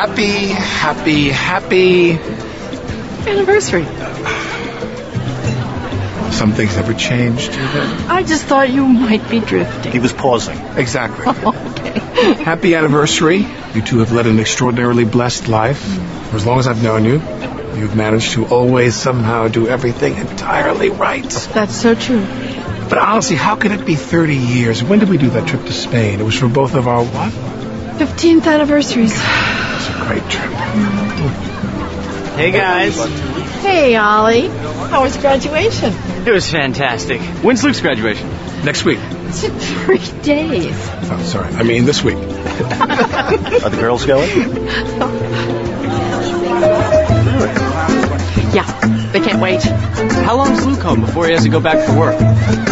happy anniversary. Some things never change, do they? I just thought you might be drifting. He was pausing. Exactly. Okay. Happy anniversary. You two have led an extraordinarily blessed life. For as long as I've known you, you've managed to always somehow do everything entirely right. That's so true. But honestly, how can it be 30 years? When did we do that trip to Spain? It was for both of our what? 15th anniversaries. It's a great trip. Hey, guys. Hey, Ollie. How was graduation? It was fantastic. When's Luke's graduation? Next week. It's in 3 days. Oh, sorry. I mean this week. Are the girls going? Yeah, they can't wait. How long's Luke home before he has to go back for work?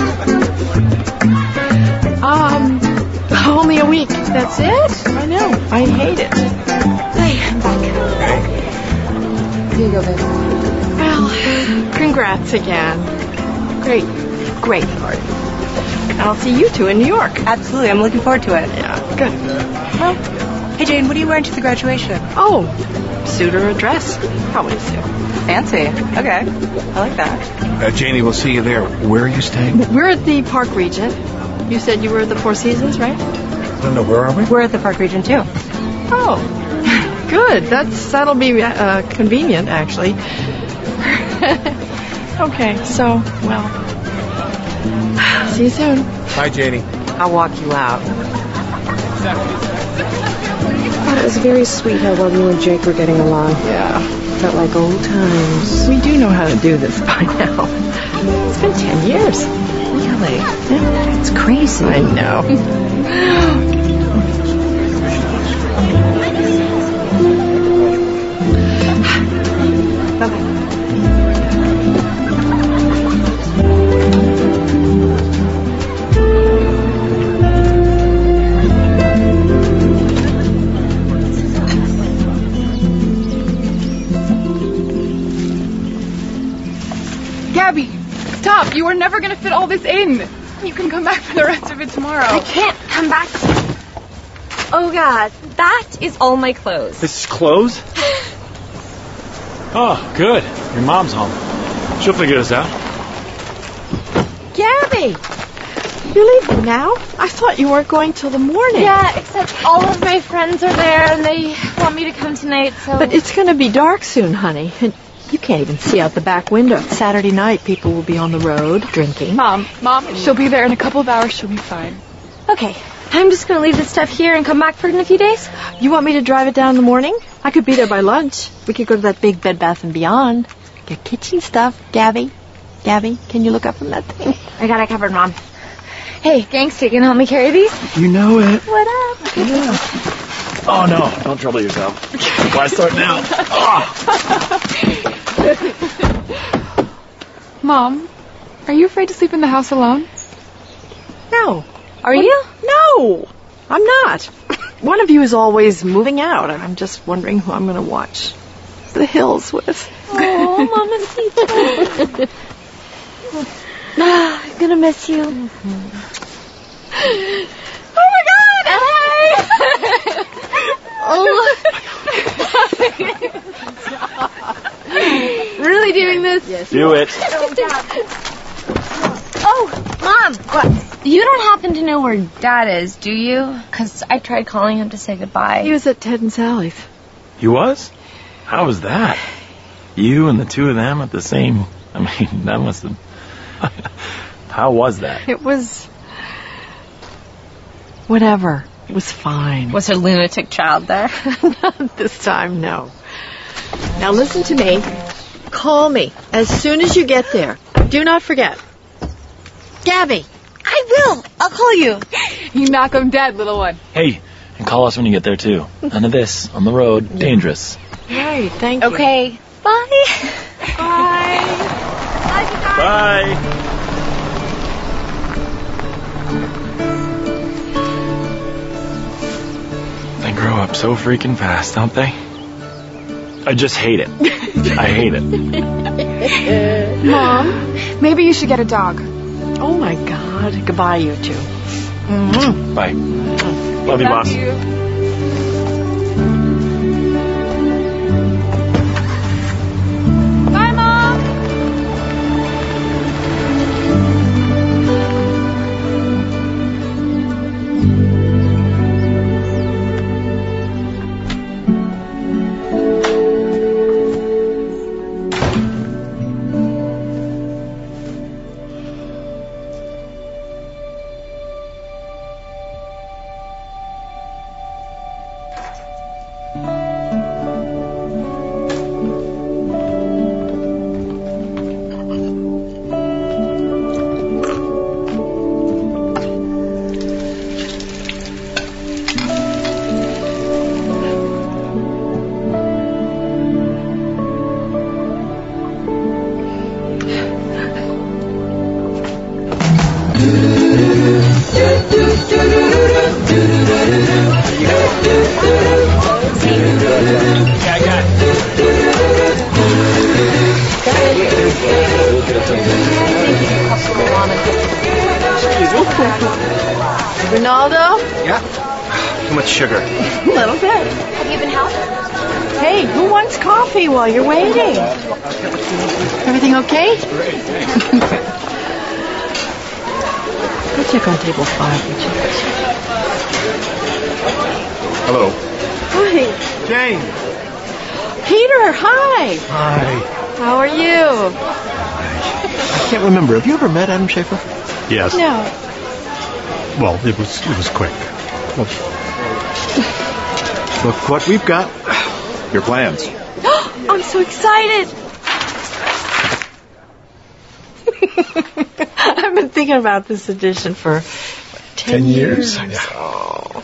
Only a week. That's it? I know. I hate it. Hey, I'm back. Here you go, baby. Well, congrats again. Great party. I'll see you two in New York. Absolutely, I'm looking forward to it. Yeah, good. Well, hey, Jane, what are you wearing to the graduation? oh, suit or a dress? Probably a suit. Fancy. Okay, I like that. Janie, we'll see you there. Where are you staying? We're at the Park Regent. You said you were at the Four Seasons, right? I don't know. Where are we? We're at the Park Regent, too. Oh, good. That'll be convenient, actually. Okay, so, well, see you soon. Bye, Janie. I'll walk you out. I thought it was very sweet how well you and Jake were getting along. Yeah. Felt like old times. We do know how to do this by now. It's been 10 years. Really? Yeah. It's crazy. I know. Bye-bye. Gabby, stop. You are never going to fit all this in. You can come back for the rest of it tomorrow. I can't come back. Oh, God. That is all my clothes. This is clothes? Oh, good. Your mom's home. She'll figure this out. Gabby! You're leaving now? I thought you weren't going till the morning. Yeah, except all of my friends are there and they want me to come tonight, so... But it's going to be dark soon, honey. And you can't even see out the back window. Saturday night, people will be on the road drinking. Mom, she'll be there in a couple of hours. She'll be fine. Okay, I'm just going to leave this stuff here and come back for it in a few days. You want me to drive it down in the morning? I could be there by lunch. We could go to that big Bed Bath & Beyond. Get kitchen stuff. Gabby, can you look up from that thing? I got it covered, Mom. Hey, gangster, you can help me carry these? You know it. What up? Yeah. Oh, no. Don't trouble yourself. Why start now? Mom, are you afraid to sleep in the house alone? No. Are you? No, I'm not. One of you is always moving out, and I'm just wondering who I'm going to watch the hills with. Oh, Mamacita. I'm going to miss you. Mm-hmm. Oh, my God! Hey! Really doing this? Yes. Do it. Oh, Mom! What? You don't happen to know where Dad is, do you? Because I tried calling him to say goodbye. He was at Ted and Sally's. He was? How was that? You and the two of them at the same... I mean, that must have... How was that? It was... whatever. It was fine. Was her lunatic child there? Not this time, no. Now listen to me. Call me as soon as you get there. Do not forget. Gabby. I will. I'll call you. You knock 'em dead, little one. Hey, and call us when you get there, too. None of this. On the road. Dangerous. Right, thank you. Okay. Bye. Bye. Bye. They grow up so freaking fast, don't they? I just hate it. I hate it. Mom, maybe you should get a dog. Oh, my God. Goodbye, you two. Mm-hmm. Bye. Love you, boss. Ronaldo? Yeah? Too much sugar. A little bit. Have you been helping? Hey, who wants coffee while you're waiting? Everything okay? Go check on table 5, would you? Hello. Hi. Jane. Peter, hi. Hi. How are you? I can't remember. Have you ever met Adam Schaefer? Yes. No. Well, it was quick. Look what we've got. Your plans. I'm so excited. I've been thinking about this edition for 10 years. Yeah. Oh.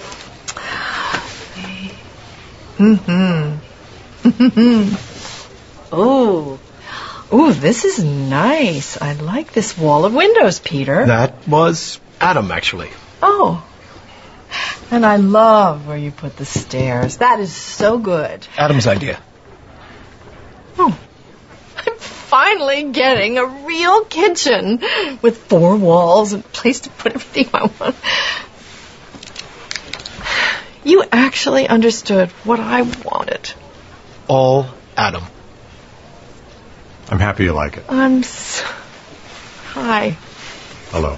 Oh, this is nice. I like this wall of windows, Peter. That was Adam, actually. Oh. And I love where you put the stairs. That is so good. Adam's idea. Oh. I'm finally getting a real kitchen with 4 walls and a place to put everything I want. You actually understood what I wanted. All Adam. I'm happy you like it. I'm so... Hi. Hello.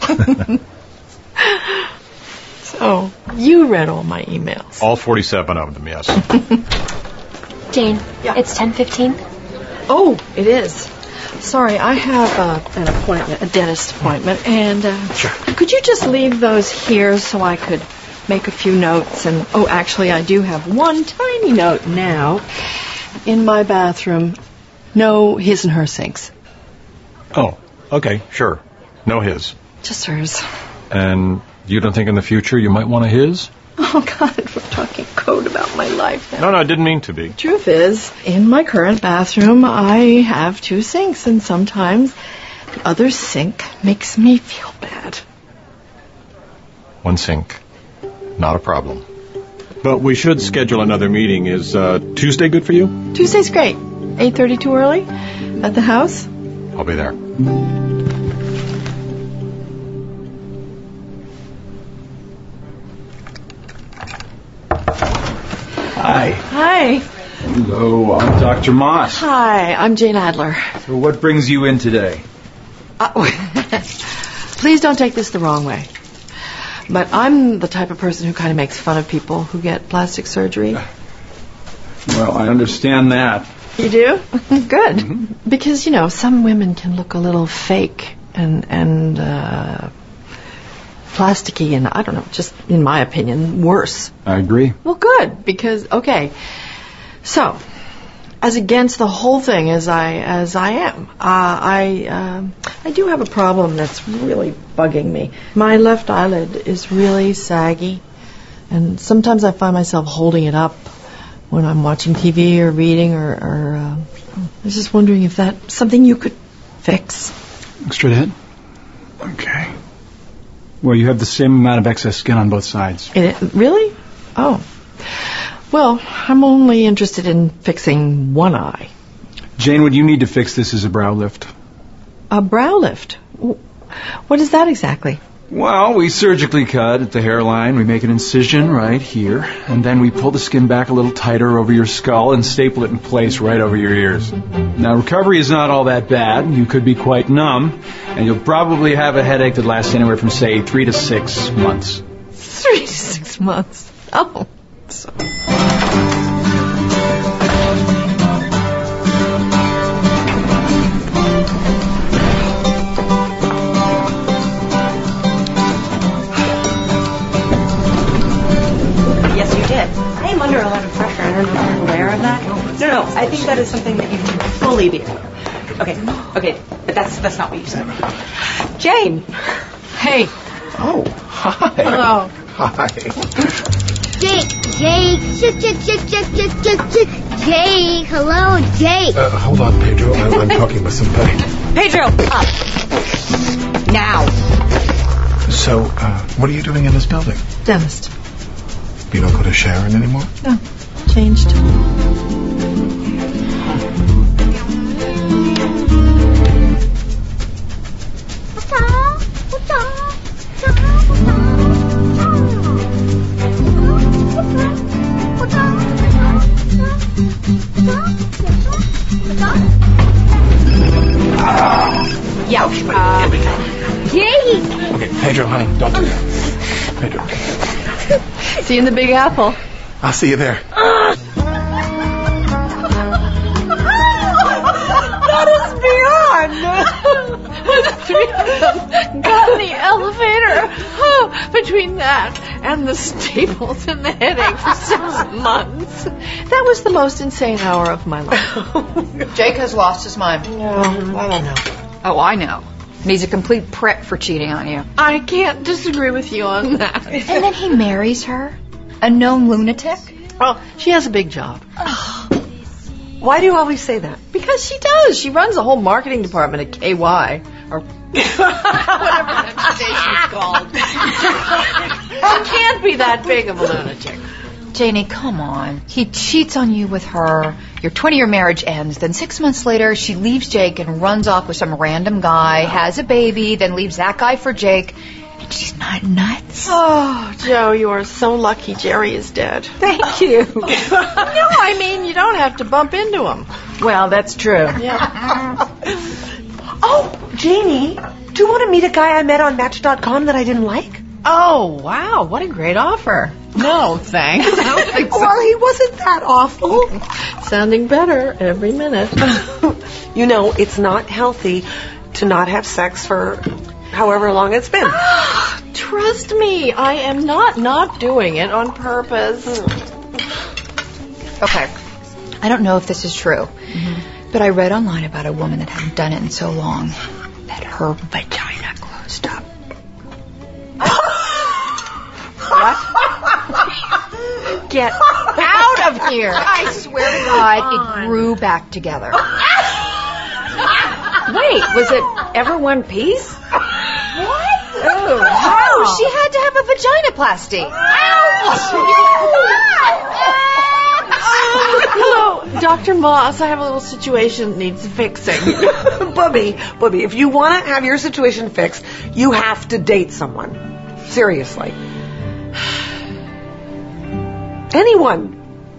So, you read all my emails. All 47 of them, yes. Jane, Yeah. it's 10:15. Oh, it is. Sorry, I have an appointment, a dentist appointment, and Sure. could you just leave those here so I could make a few notes? And actually, I do have one tiny note now in my bathroom. No his and her sinks, Oh, okay, sure. No his. just hers. And you don't think in the future you might want a his? Oh God, we're talking code about my life now. No, I didn't mean to be. Truth is, in my current bathroom, I have 2 sinks, and sometimes the other sink makes me feel bad. One sink. Not a problem. But we should schedule another meeting. Is Tuesday good for you? Tuesday's great. 8:30 too early? At the house? I'll be there. Hi. Hi. Hello, I'm Dr. Moss. Hi, I'm Jane Adler. So what brings you in today? Please don't take this the wrong way. But I'm the type of person who kind of makes fun of people who get plastic surgery. Well, I understand that. You do? Good. Because, you know, some women can look a little fake and plasticky and, I don't know, just in my opinion, worse. I agree. Well, good, because, okay. So, as against the whole thing as I am, I do have a problem that's really bugging me. My left eyelid is really saggy, and sometimes I find myself holding it up when I'm watching TV or reading, or I was just wondering if that's something you could fix. Straight ahead. Okay. Well, you have the same amount of excess skin on both sides. Really? Oh. Well, I'm only interested in fixing one eye. Jane, what you need to fix this is a brow lift. A brow lift? What is that exactly? Well, we surgically cut at the hairline. We make an incision right here. And then we pull the skin back a little tighter over your skull and staple it in place right over your ears. Now, recovery is not all that bad. You could be quite numb. And you'll probably have a headache that lasts anywhere from, say, 3 to 6 months. 3 to 6 months? Oh. So. Yes, you did. I am under a lot of pressure. I don't know if you're aware of that. No, I think that is something that you can fully be aware of. Okay, but that's not what you said. Jane. Hey. Oh, hi. Hello. Hi. Jake, hello, Jake. Hold on, Pedro. I'm talking with somebody. Pedro, up. Now. So, what are you doing in this building? Dentist. You don't go to Sharon anymore? No. Changed. Pedro, honey, don't do that. Pedro. See you in the Big Apple. I'll see you there. That is beyond. The three of them got in the elevator. Oh, between that and the staples and the headache for 6 months. That was the most insane hour of my life. Jake has lost his mind. No, I don't know. Oh, I know. And he's a complete prick for cheating on you. I can't disagree with you on that. And then he marries her? A known lunatic? Well, she has a big job. Why do you always say that? Because she does. She runs the whole marketing department at KY. Or whatever that station's called. She can't be that big of a lunatic. Janie, come on. He cheats on you with her. Your 20-year marriage ends. Then 6 months later, she leaves Jake and runs off with some random guy, has a baby, then leaves that guy for Jake. And she's not nuts. Oh, Joe, you are so lucky Jerry is dead. Thank you. No, I mean, you don't have to bump into him. Well, that's true. Yeah. Oh, Janie, do you want to meet a guy I met on Match.com that I didn't like? Oh, wow, what a great offer. No, thanks. I don't think so. Well, he wasn't that awful. Sounding better every minute. You know, it's not healthy to not have sex for however long it's been. Trust me, I am not doing it on purpose. Okay. I don't know if this is true, but I read online about a woman that hadn't done it in so long that her vagina closed up. What? Get out of here! I swear to God, it grew back together. Wait, was it ever one piece? What? Oh, No, she had to have a vaginoplasty. Hello, Dr. Moss. I have a little situation that needs fixing. Bubby, if you want to have your situation fixed, you have to date someone. Seriously. Anyone.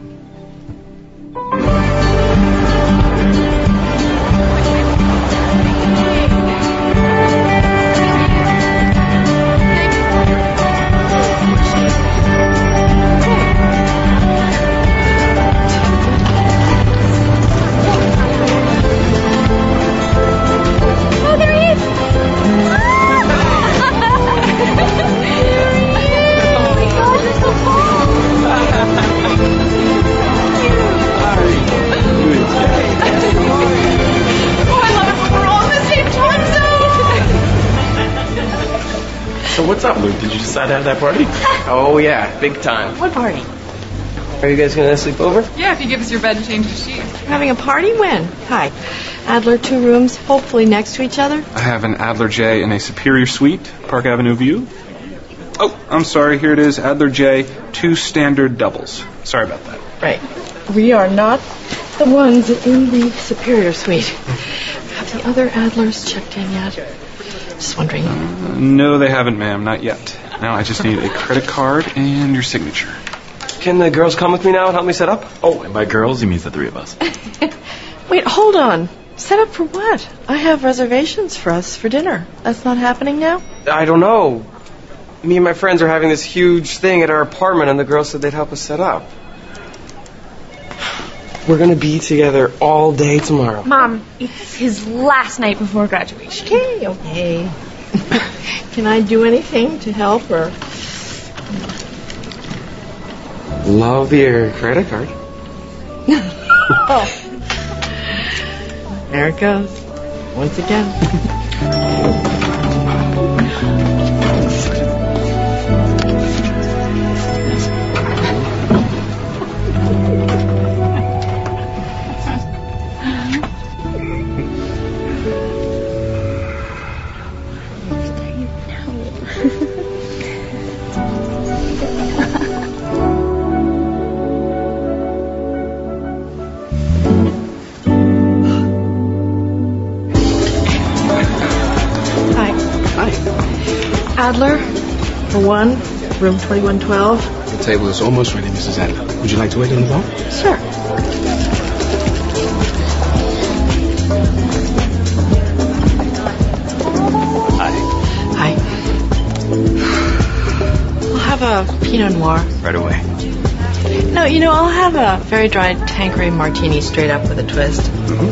So what's up, Luke? Did you decide to have that party? Oh, yeah, big time. What party? Are you guys going to sleep over? Yeah, if you give us your bed and change your sheets. Having a party? When? Hi. Adler, 2 rooms, hopefully next to each other. I have an Adler J in a superior suite, Park Avenue view. Oh, I'm sorry. Here it is, Adler J, 2 standard doubles. Sorry about that. Right. We are not the ones in the superior suite. Have the other Adlers checked in yet? Just wondering. No, they haven't, ma'am. Not yet. Now I just need a credit card and your signature. Can the girls come with me now and help me set up? Oh, and by girls, he means the 3 of us. Wait, hold on. Set up for what? I have reservations for us for dinner. That's not happening now? I don't know. Me and my friends are having this huge thing at our apartment, and the girls said they'd help us set up. We're going to be together all day tomorrow. Mom, it's his last night before graduation. Okay. Can I do anything to help or? Love your credit card. Oh. There it goes. Once again. Adler, for 1, room 2112. The table is almost ready, Mrs. Adler. Would you like to wait on the bar? Sure. Hi. Hi. have a Pinot Noir? Right away. No, I'll have a very dry Tanqueray martini straight up with a twist.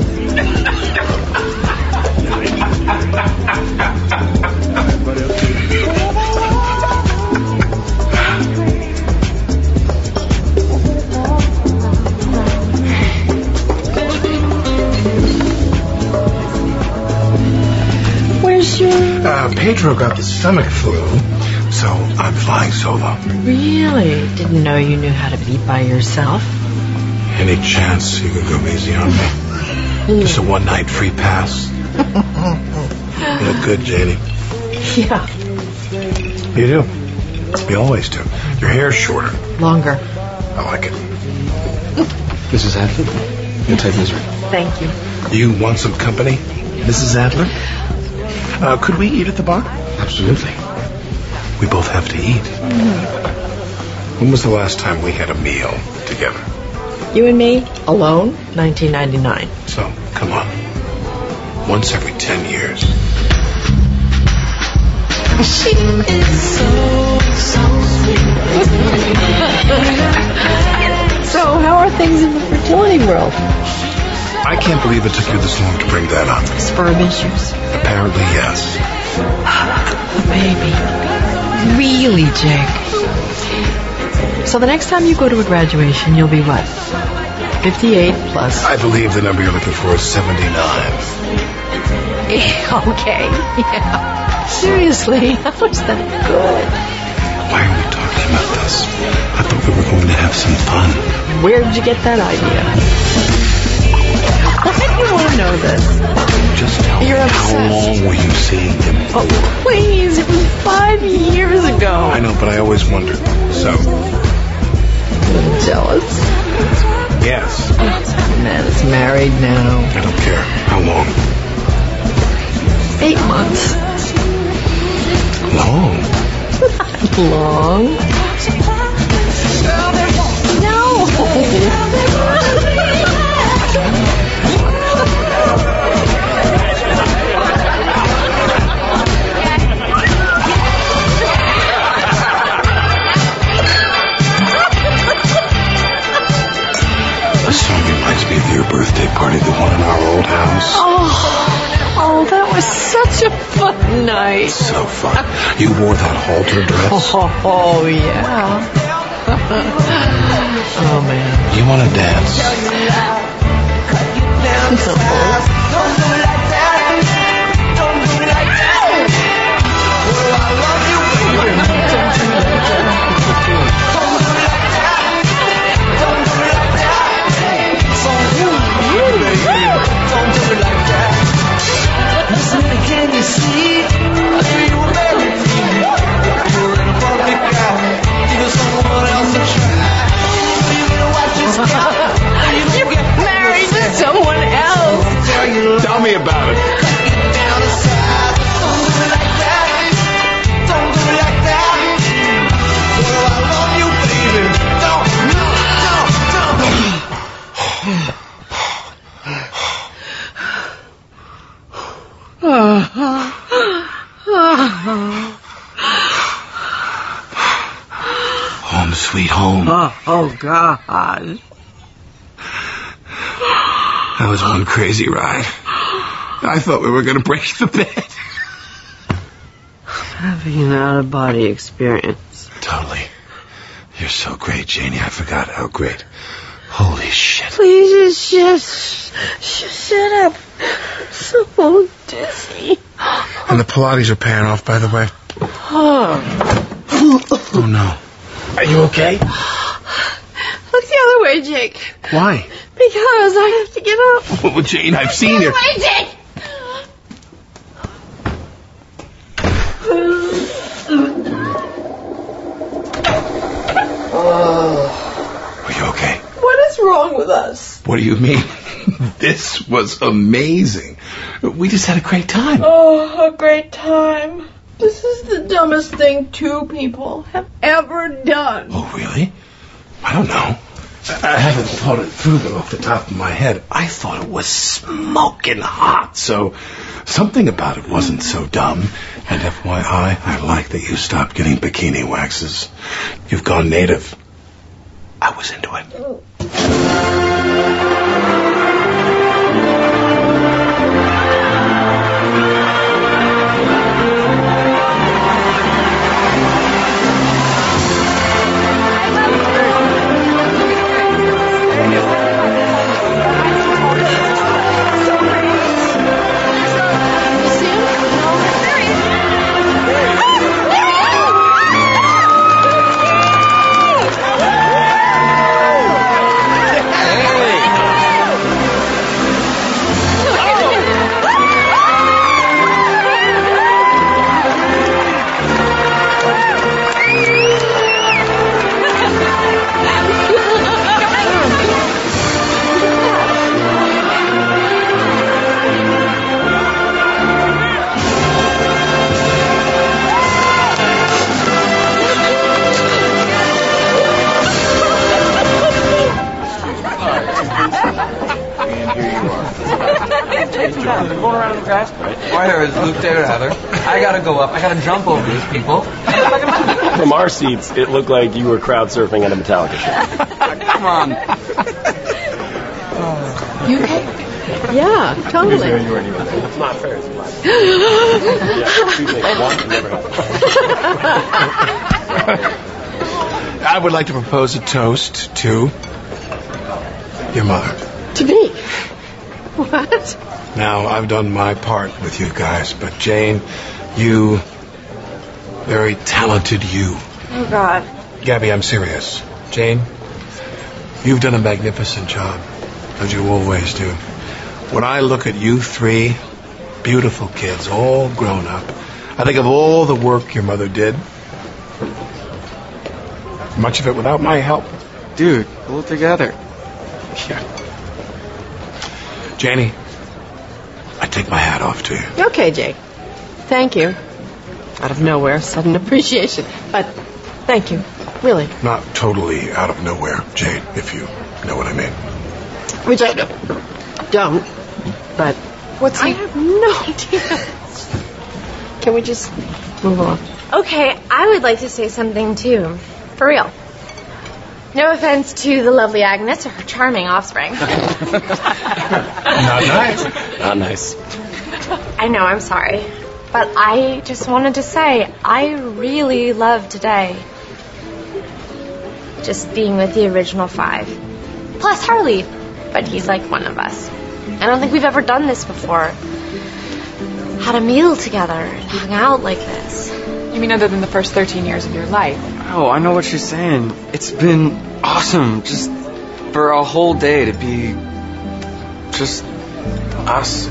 Where's your... Pedro got the stomach flu, so I'm flying solo. Really? Didn't know you knew how to be by yourself. Any chance you could go easy on me? Just a one-night free pass. You look good, Janie. Yeah. You do. You always do. Your hair's shorter. Longer. I like it. Mrs. Adler, your type misery. Thank you. You want some company, Mrs. Adler? Could we eat at the bar? Absolutely. We both have to eat. Mm-hmm. When was the last time we had a meal together? You and me, alone, 1999. So, come on. Once every 10 years. She is so sweet. So, how are things in the fertility world? I can't believe it took you this long to bring that up. Sperm issues? Apparently, yes. Baby. Really, Jake? So the next time you go to a graduation, you'll be what? 58 plus... I believe the number you're looking for is 79. Okay, yeah. Seriously, how is that good? Why are we talking about this? I thought we were going to have some fun. Where did you get that idea? Why do you want to know this? Just tell me, how long were you seeing him? Oh, please, it was 5 years ago. I know, but I always wondered. So? I'm jealous. Yes. Man is married now. I don't care. How long? 8 months. Long? Long? No. This song reminds me of your birthday party, the one in our old house. Oh, that was such a fun night. So fun. You wore that halter dress? Oh yeah. Oh, man. You want to dance? Can you see? I do you everything. You're in a public eye. Give someone else a try. You gonna watch this guy? You get married to someone else. Tell me about it. Down the side. Don't do it like that. Don't do it like that. Oh, I love you, baby. Don't. Home sweet home. Oh, God. That was one crazy ride. I thought we were going to break the bed. Having an out-of-body experience. Totally. You're so great, Janie. I forgot how great. Holy shit. Please just shut up. I'm so dizzy. And the Pilates are paying off, by the way. Oh, no. Are you okay? Look the other way, Jake. Why? Because I have to get up. Well, Jane, I've seen The her. other way, Jake. Are you okay? What is wrong with us? What do you mean? This was amazing. We just had a great time. Oh, a great time. This is the dumbest thing 2 people have ever done. Oh, really? I don't know. I haven't thought it through, but off the top of my head, I thought it was smoking hot. So something about it wasn't so dumb. And FYI, I like that you stopped getting bikini waxes. You've gone native. I was into it. My name is Luke David Heather. I gotta go up. I gotta jump over these people. From our seats, it looked like you were crowd surfing at a Metallica show. Come on. You okay? Yeah, totally. You weren't even there. It's not fair. It's black. Two things. One, never happened. I would like to propose a toast to your mother. To me? What? Now, I've done my part with you guys, but Jane, you, very talented you. Oh, God. Gabby, I'm serious. Jane, you've done a magnificent job, as you always do. When I look at you three, beautiful kids, all grown up, I think of all the work your mother did. Much of it without my help. Dude, pull it together. Yeah. Janie, I take my hat off to you. Okay, Jake. Thank you. Out of nowhere, sudden appreciation. But thank you. Really. Not totally out of nowhere, Jane, if you know what I mean. Which I don't. But I have no idea. Can we just move on? Okay, I would like to say something too. For real. No offense to the lovely Agnes or her charming offspring. Not nice. Not nice. I know, I'm sorry. But I just wanted to say, I really love today. Just being with the original five. Plus Harley. But he's like one of us. I don't think we've ever done this before. Had a meal together and hung out like this. You mean other than the first 13 years of your life? Oh, I know what she's saying. It's been awesome just for a whole day to be just us.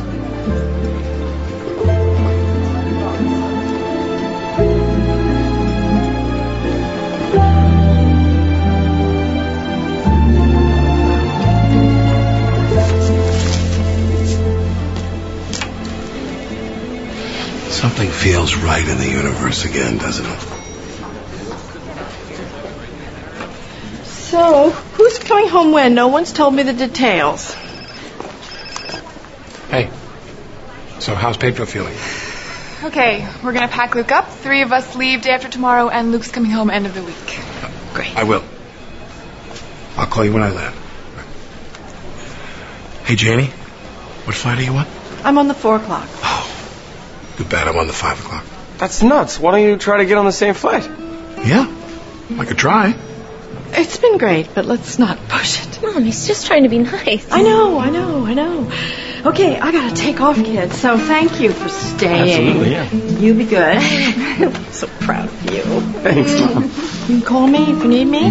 Something feels right in the universe again, doesn't it? So, who's coming home when? No one's told me the details. Hey, so how's Pedro feeling? Okay, we're gonna pack Luke up. 3 of us leave day after tomorrow, and Luke's coming home end of the week. Great. I will. I'll call you when I land. Hey, Janie, what flight are you on? I'm on the 4 o'clock. Too bad I'm on the 5 o'clock. That's nuts. Why don't you try to get on the same flight? Yeah, I could try. It's been great, but let's not push it. Mom, he's just trying to be nice. I know. Okay, I gotta take off, kids. So thank you for staying. Absolutely, yeah. You be good. I'm so proud of you. Thanks, Mom. You can call me if you need me.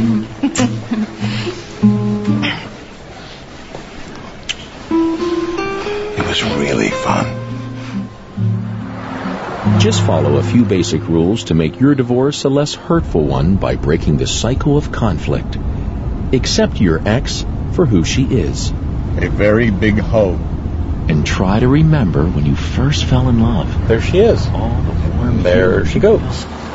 It was really fun. Just follow a few basic rules to make your divorce a less hurtful one by breaking the cycle of conflict. Accept your ex for who she is. A very big hoe. And try to remember when you first fell in love. There she is. All the warm There she goes.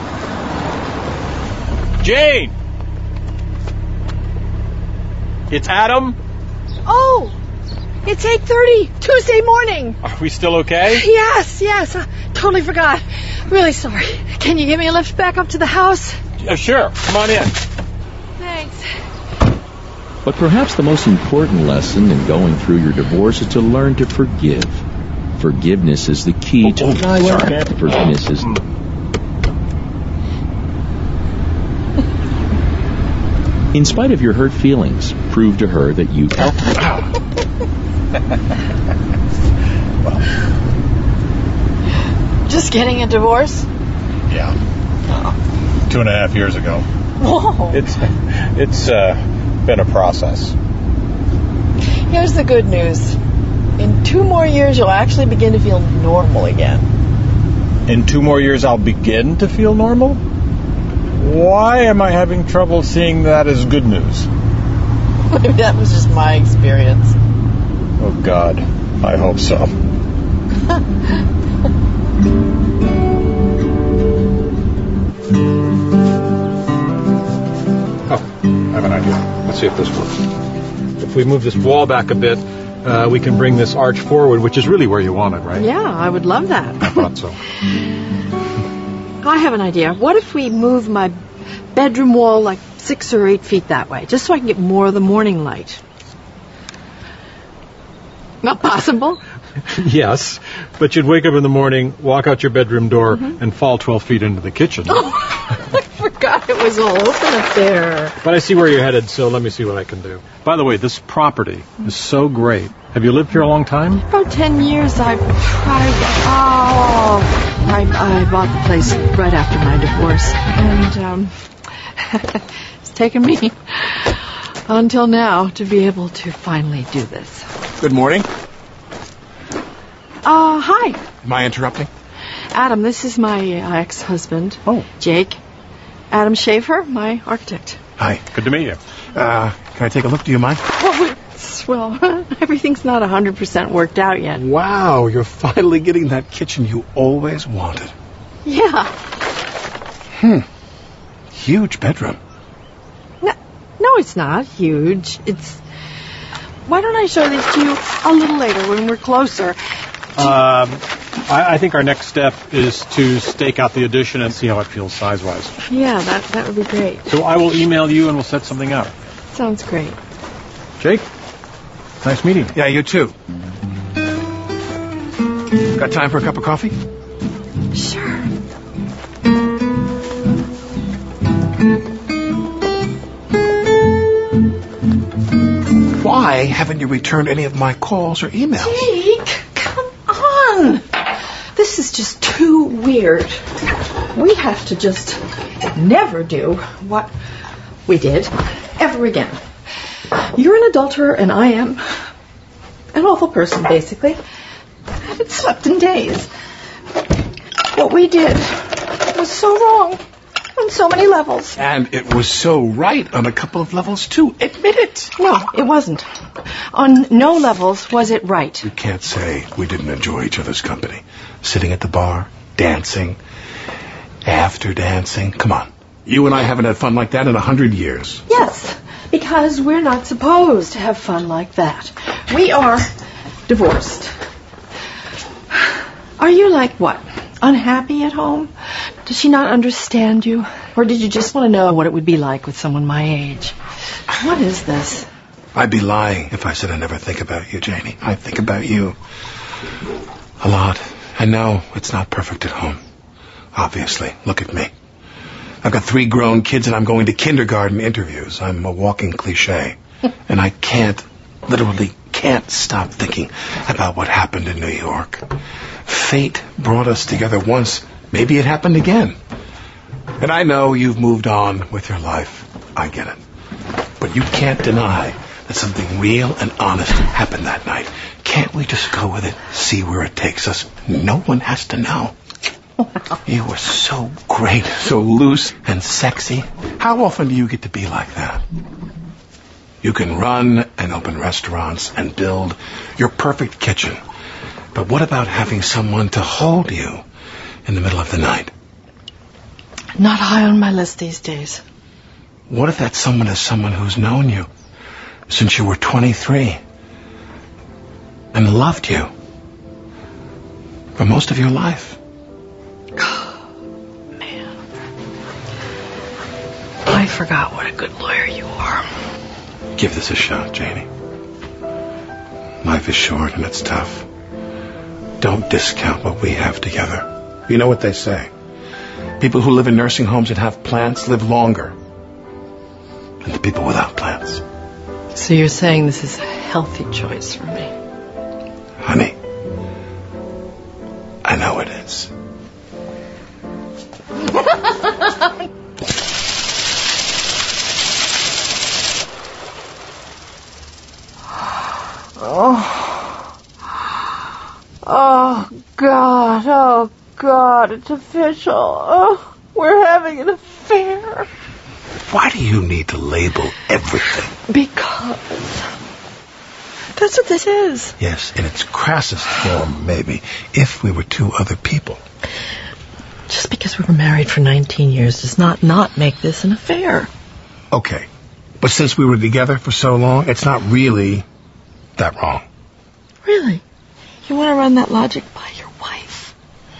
Jane! It's Adam. Oh, It's 8:30, Tuesday morning. Are we still okay? Yes. I totally forgot. Really sorry. Can you give me a lift back up to the house? Sure. Come on in. Thanks. But perhaps the most important lesson in going through your divorce is to learn to forgive. Forgiveness is the key to forgiveness is. In spite of your hurt feelings, prove to her that you. Just getting a divorce? Yeah. 2.5 years ago. Whoa. It's been a process. Here's the good news. In 2 more years, you'll actually begin to feel normal again. In 2 more years, I'll begin to feel normal? Why am I having trouble seeing that as good news? Maybe that was just my experience. Oh, God. I hope so. Oh, I have an idea. Let's see if this works. If we move this wall back a bit, we can bring this arch forward, which is really where you want it, right? Yeah, I would love that. I thought so. I have an idea. What if we move my bedroom wall like 6 or 8 feet that way, just so I can get more of the morning light? Not possible? Yes, but you'd wake up in the morning, walk out your bedroom door, and fall 12 feet into the kitchen. Oh, I forgot it was all open up there. But I see where you're headed, so let me see what I can do. By the way, this property is so great. Have you lived here a long time? About 10 years. I've tried. I bought the place right after my divorce, and it's taken me until now to be able to finally do this. Good morning. Hi. Am I interrupting? Adam, this is my ex-husband. Oh. Jake. Adam Schaefer, my architect. Hi. Good to meet you. Can I take a look? Do you mind? Well, everything's not 100% worked out yet. Wow, you're finally getting that kitchen you always wanted. Yeah. Huge bedroom. No, it's not huge. Why don't I show these to you a little later when we're closer? I think our next step is to stake out the addition and see how it feels size-wise. Yeah, that would be great. So I will email you and we'll set something up. Sounds great. Jake, nice meeting you. Yeah, you too. Got time for a cup of coffee? Sure. Why haven't you returned any of my calls or emails? Jake, come on. This is just too weird. We have to just never do what we did ever again. You're an adulterer and I am an awful person, basically. I haven't slept in days. What we did was so wrong on so many levels. And it was so right on a couple of levels, too. Admit it. No, it wasn't. On no levels was it right. You can't say we didn't enjoy each other's company. Sitting at the bar, dancing, after dancing. Come on. You and I haven't had fun like that in 100 years. Yes, because we're not supposed to have fun like that. We are divorced. Are you like what? Unhappy at home? Does she not understand you? Or did you just want to know what it would be like with someone my age? What is this? I'd be lying if I said I never think about you, Janie. I think about you a lot. I know it's not perfect at home. Obviously. Look at me. I've got 3 grown kids and I'm going to kindergarten interviews. I'm a walking cliche. And I literally can't stop thinking about what happened in New York. Fate brought us together once. Maybe it happened again. And I know you've moved on with your life. I get it. But you can't deny that something real and honest happened that night. Can't we just go with it, see where it takes us? No one has to know. Wow. You were so great, so loose and sexy. How often do you get to be like that? You can run and open restaurants and build your perfect kitchen. But what about having someone to hold you in the middle of the night? Not high on my list these days. What if that someone is someone who's known you since you were 23? and loved you for most of your life. Man. I forgot what a good lawyer you are. Give this a shot, Janie. Life is short and it's tough. Don't discount what we have together. You know what they say. People who live in nursing homes and have plants live longer than the people without plants. So you're saying this is a healthy choice for me? Honey, I know it is. Oh, God, it's official. Oh, we're having an affair. Why do you need to label everything? Because that's what this is. Yes, in its crassest form, maybe, if we were two other people. Just because we were married for 19 years does not make this an affair. Okay, but since we were together for so long, it's not really that wrong. Really? You want to run that logic by your wife?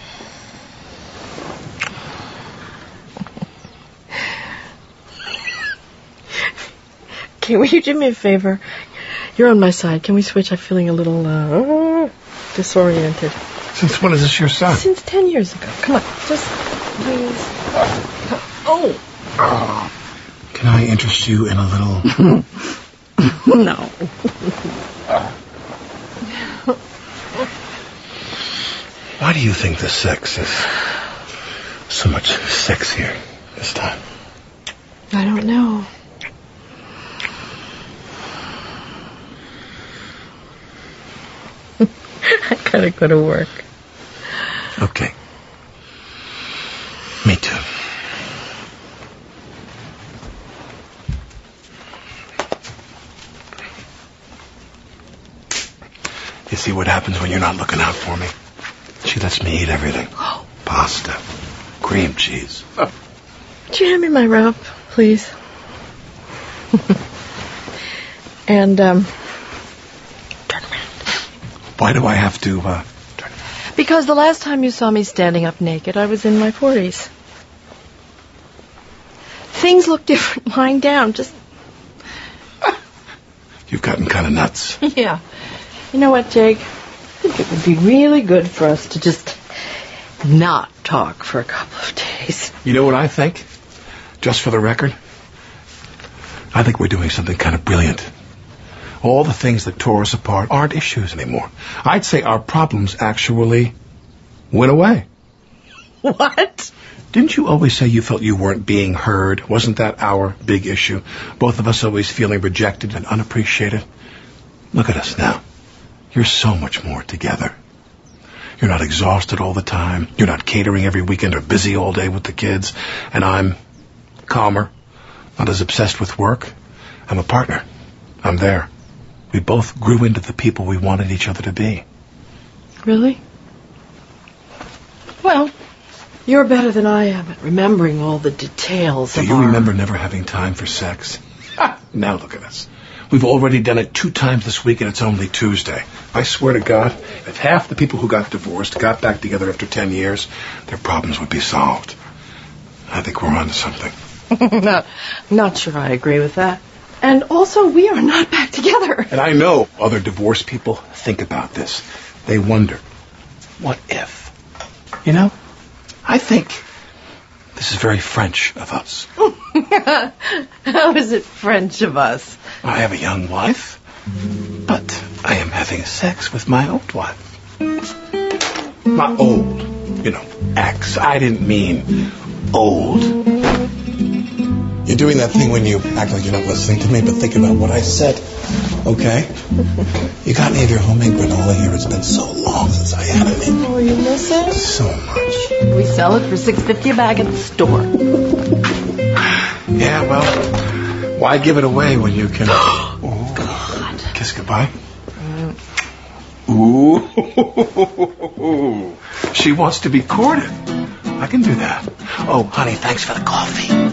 Okay, will you do me a favor? You're on my side. Can we switch? I'm feeling a little disoriented. Since when is this your son? Since 10 years ago. Come on, just please. Oh. Can I interest you in a little... No. Why do you think the sex is so much sexier this time? I don't know. I gotta go to work. Okay. Me too. You see what happens when you're not looking out for me? She lets me eat everything. Pasta, cream cheese. Would you hand me my rope, please? And, turn around. Why do I have to, turn? Because the last time you saw me standing up naked, I was in my 40s. Things look different lying down, just... You've gotten kind of nuts. Yeah. You know what, Jake? I think it would be really good for us to just not talk for a couple of days. You know what I think? Just for the record, I think we're doing something kind of brilliant. All the things that tore us apart aren't issues anymore. I'd say our problems actually went away. What? Didn't you always say you felt you weren't being heard? Wasn't that our big issue? Both of us always feeling rejected and unappreciated? Look at us now. You're so much more together. You're not exhausted all the time. You're not catering every weekend or busy all day with the kids. And I'm calmer, not as obsessed with work. I'm a partner. I'm there. We both grew into the people we wanted each other to be. Really? Well, you're better than I am at remembering all the details Do of you our... remember never having time for sex? Now look at us. We've already done it 2 times this week, and it's only Tuesday. I swear to God, if half the people who got divorced got back together after 10 years, their problems would be solved. I think we're onto something. Not sure I agree with that. And also, we are not back together. And I know other divorced people think about this. They wonder, what if? You know, I think this is very French of us. How is it French of us? I have a young wife, but I am having sex with my old wife. Not old, you know, ex. I didn't mean old. You're doing that thing when you act like you're not listening to me, but think about what I said, okay? You got any of your homemade granola here? It's been so long since I had it. Oh, you miss it? So much. We sell it for $6.50 a bag at the store. Yeah, well, why give it away when you can... Oh, God. Kiss goodbye? Ooh. She wants to be courted. I can do that. Oh, honey, thanks for the coffee.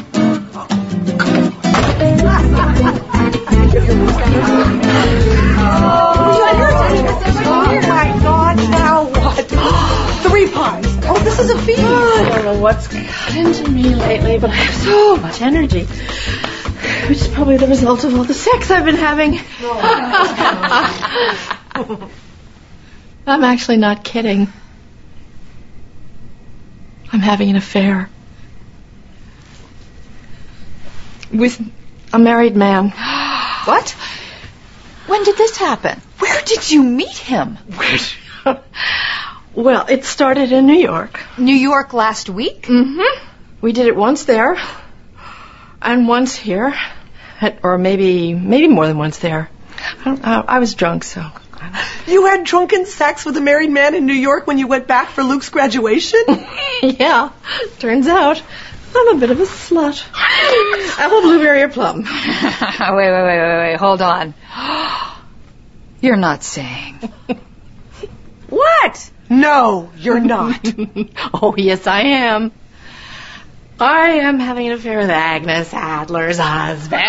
Oh, What's got into me lately, but I have so much energy, which is probably the result of all the sex I've been having. I'm actually not kidding. I'm having an affair with a married man. What? When did this happen? Where did you meet him? Well, it started in New York. New York last week? Mm-hmm. We did it once there, and once here, or maybe more than once there. I was drunk, so. You had drunken sex with a married man in New York when you went back for Luke's graduation? Yeah, turns out I'm a bit of a slut. Apple, blueberry, or plum. Wait, hold on. You're not saying. What? No, you're not. Oh, yes, I am. I am having an affair with Agnes Adler's husband.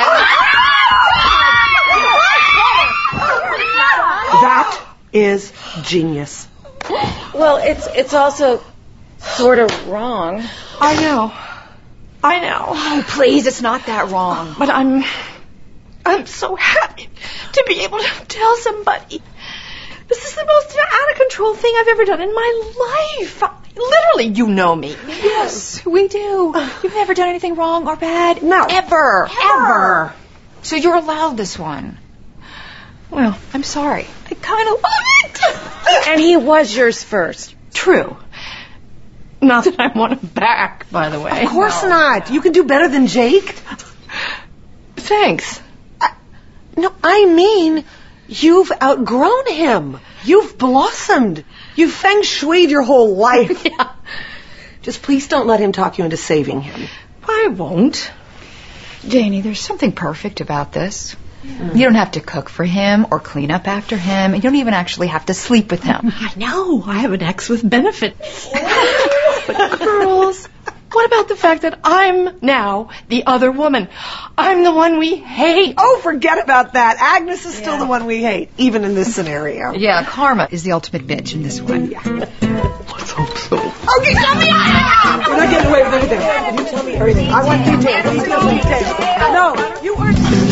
That is genius. Well, it's also sort of wrong. I know. Oh, please, it's not that wrong. But I'm so happy to be able to tell somebody. This is the most out of control thing I've ever done in my life. Literally, you know me. Yes, we do. You've never done anything wrong or bad. No. Ever. So you're allowed this one. Well, I'm sorry. I kind of love it. And he was yours first. True. Not that I want him back, by the way. Of course not. You can do better than Jake. Thanks. No, I mean, you've outgrown him. You've blossomed. You've feng shuied your whole life. Yeah. Just please don't let him talk you into saving him. I won't. Janie, there's something perfect about this. You don't have to cook for him or clean up after him, and you don't even actually have to sleep with him. I know. I have an ex with benefits. But girls, what about the fact that I'm now the other woman? I'm the one we hate. Oh, forget about that. Agnes is still the one we hate, even in this scenario. Yeah, karma is the ultimate bitch in this one. Yeah. Let's hope so. Okay, tell me. We're not getting away with anything. You tell me everything. I want details. No, you are.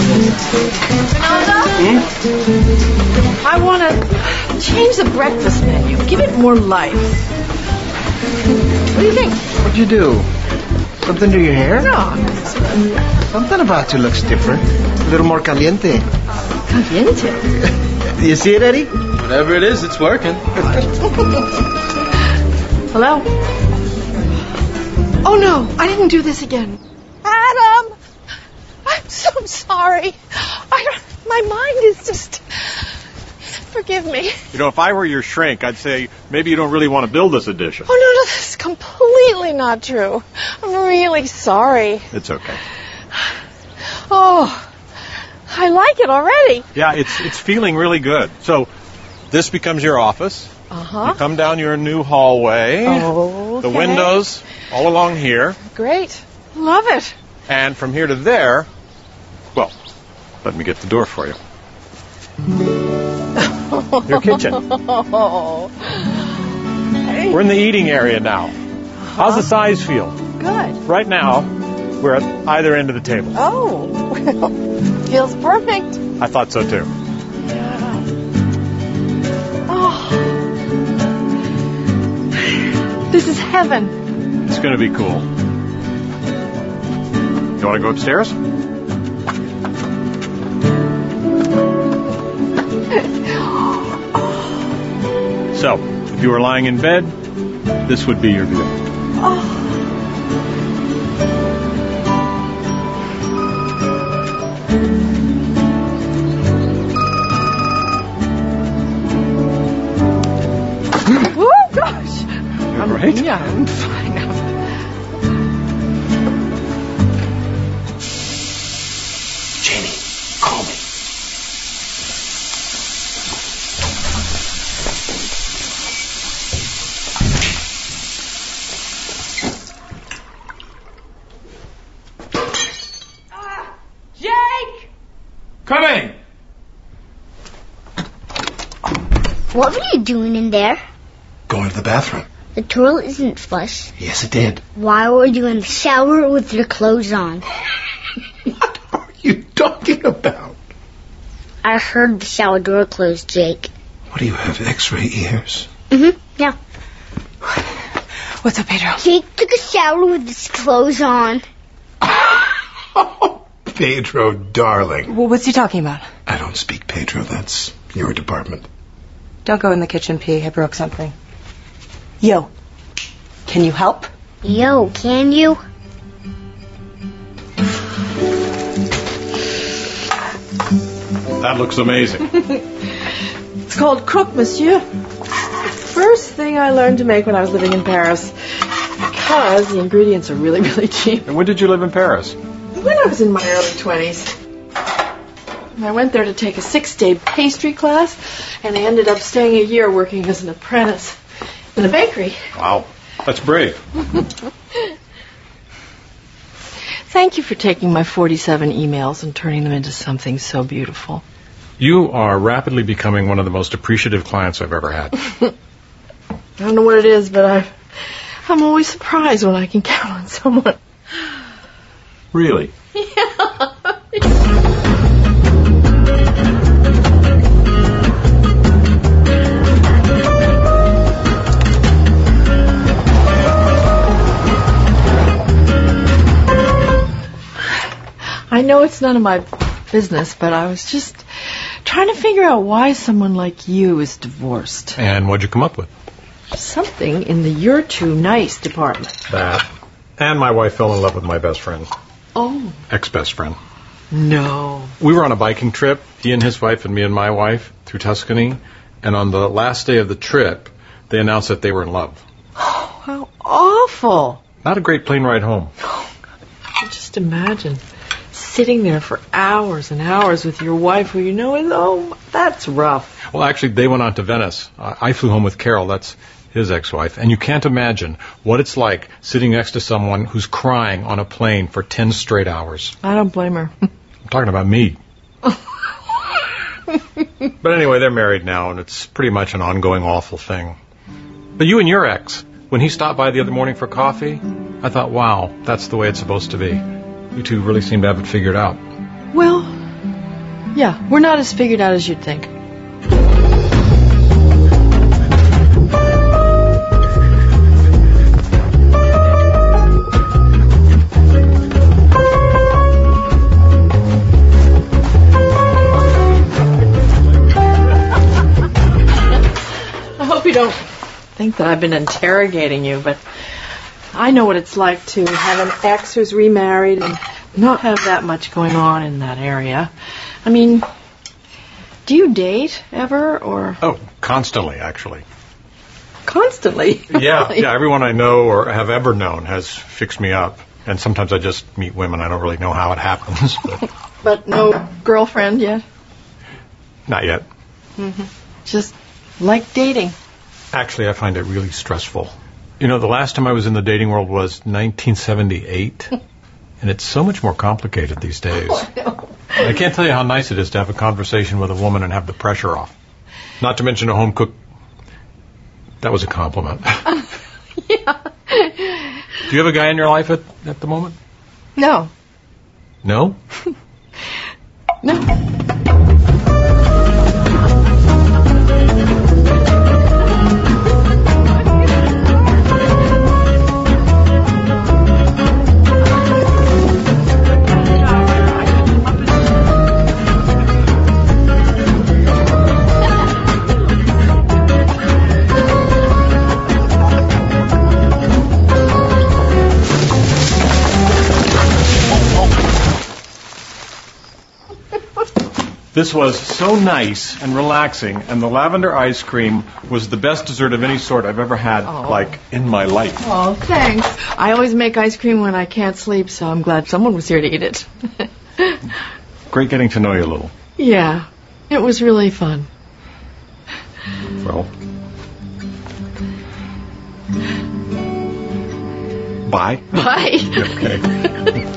I want to change the breakfast menu. Give it more life. What do you think? What'd you do? Something to your hair? No. Something about you looks different. A little more caliente. Caliente? You see it, Eddie? Whatever it is, it's working. Hello? Oh, no. I didn't do this again. Adam! I'm so sorry. My mind is just... Forgive me. You know, if I were your shrink, I'd say maybe you don't really want to build this addition. Oh, no, this is completely not true. I'm really sorry. It's okay. Oh, I like it already. Yeah, it's feeling really good. So this becomes your office. Uh-huh. You come down your new hallway. Oh, The windows all along here. Great. Love it. And from here to there, well, let me get the door for you. Your kitchen. We're in the eating area now. How's the size feel? Good. Right now, we're at either end of the table. Oh, well, feels perfect. I thought so too. Oh, this is heaven. It's going to be cool. You want to go upstairs? So, if you were lying in bed, this would be your view. Oh, gosh. You're right. Yeah, I'm fine now. Janie, call me. Jake! Coming! What were you doing in there? Going to the bathroom. The toilet isn't flush. Yes, it did. Why were you in the shower with your clothes on? What are you talking about? I heard the shower door close, Jake. What do you have, X-ray ears? Mm-hmm, yeah. What's up, Pedro? Jake took a shower with his clothes on. Pedro, darling. Well, what's he talking about? I don't speak Pedro. That's your department. Don't go in the kitchen, P. I broke something. Yo, can you help? Yo, can you? That looks amazing. It's called croque, monsieur. First thing I learned to make when I was living in Paris. Because the ingredients are really, really cheap. And when did you live in Paris? When I was in my early 20s. I went there to take a 6-day pastry class, and I ended up staying a year working as an apprentice in a bakery. Wow, that's brave. Thank you for taking my 47 emails and turning them into something so beautiful. You are rapidly becoming one of the most appreciative clients I've ever had. I don't know what it is, but I'm always surprised when I can count on someone. Really? Yeah. I know it's none of my business, but I was just trying to figure out why someone like you is divorced. And what'd you come up with? Something in the "you're too nice" department. That. And my wife fell in love with my best friend. Oh. Ex-best friend. No. We were on a biking trip, he and his wife and me and my wife, through Tuscany. And on the last day of the trip, they announced that they were in love. Oh, how awful. Not a great plane ride home. Just imagine sitting there for hours and hours with your wife who you know is home. That's rough. Well, actually, they went on to Venice. I flew home with Carol. That's his ex-wife. And you can't imagine what it's like sitting next to someone who's crying on a plane for 10 straight hours. I don't blame her. I'm talking about me. But anyway, they're married now, and it's pretty much an ongoing awful thing. But you and your ex, when he stopped by the other morning for coffee, I thought, wow, that's the way it's supposed to be. You two really seem to have it figured out. Well, yeah, we're not as figured out as you'd think. I hope you don't think that I've been interrogating you, but I know what it's like to have an ex who's remarried and not have that much going on in that area. I mean, do you date ever, or? Oh, constantly, actually. Constantly? Yeah, everyone I know or have ever known has fixed me up. And sometimes I just meet women. I don't really know how it happens. But no girlfriend yet? Not yet. Mm-hmm. Just like dating. Actually, I find it really stressful. You know, the last time I was in the dating world was 1978, and it's so much more complicated these days. Oh, I know. I can't tell you how nice it is to have a conversation with a woman and have the pressure off. Not to mention a home cook. That was a compliment. Yeah. Do you have a guy in your life at the moment? No. No? No. This was so nice and relaxing, and the lavender ice cream was the best dessert of any sort I've ever had, like, in my life. Oh, thanks. I always make ice cream when I can't sleep, so I'm glad someone was here to eat it. Great getting to know you a little. Yeah, it was really fun. Well, bye. Bye. Okay.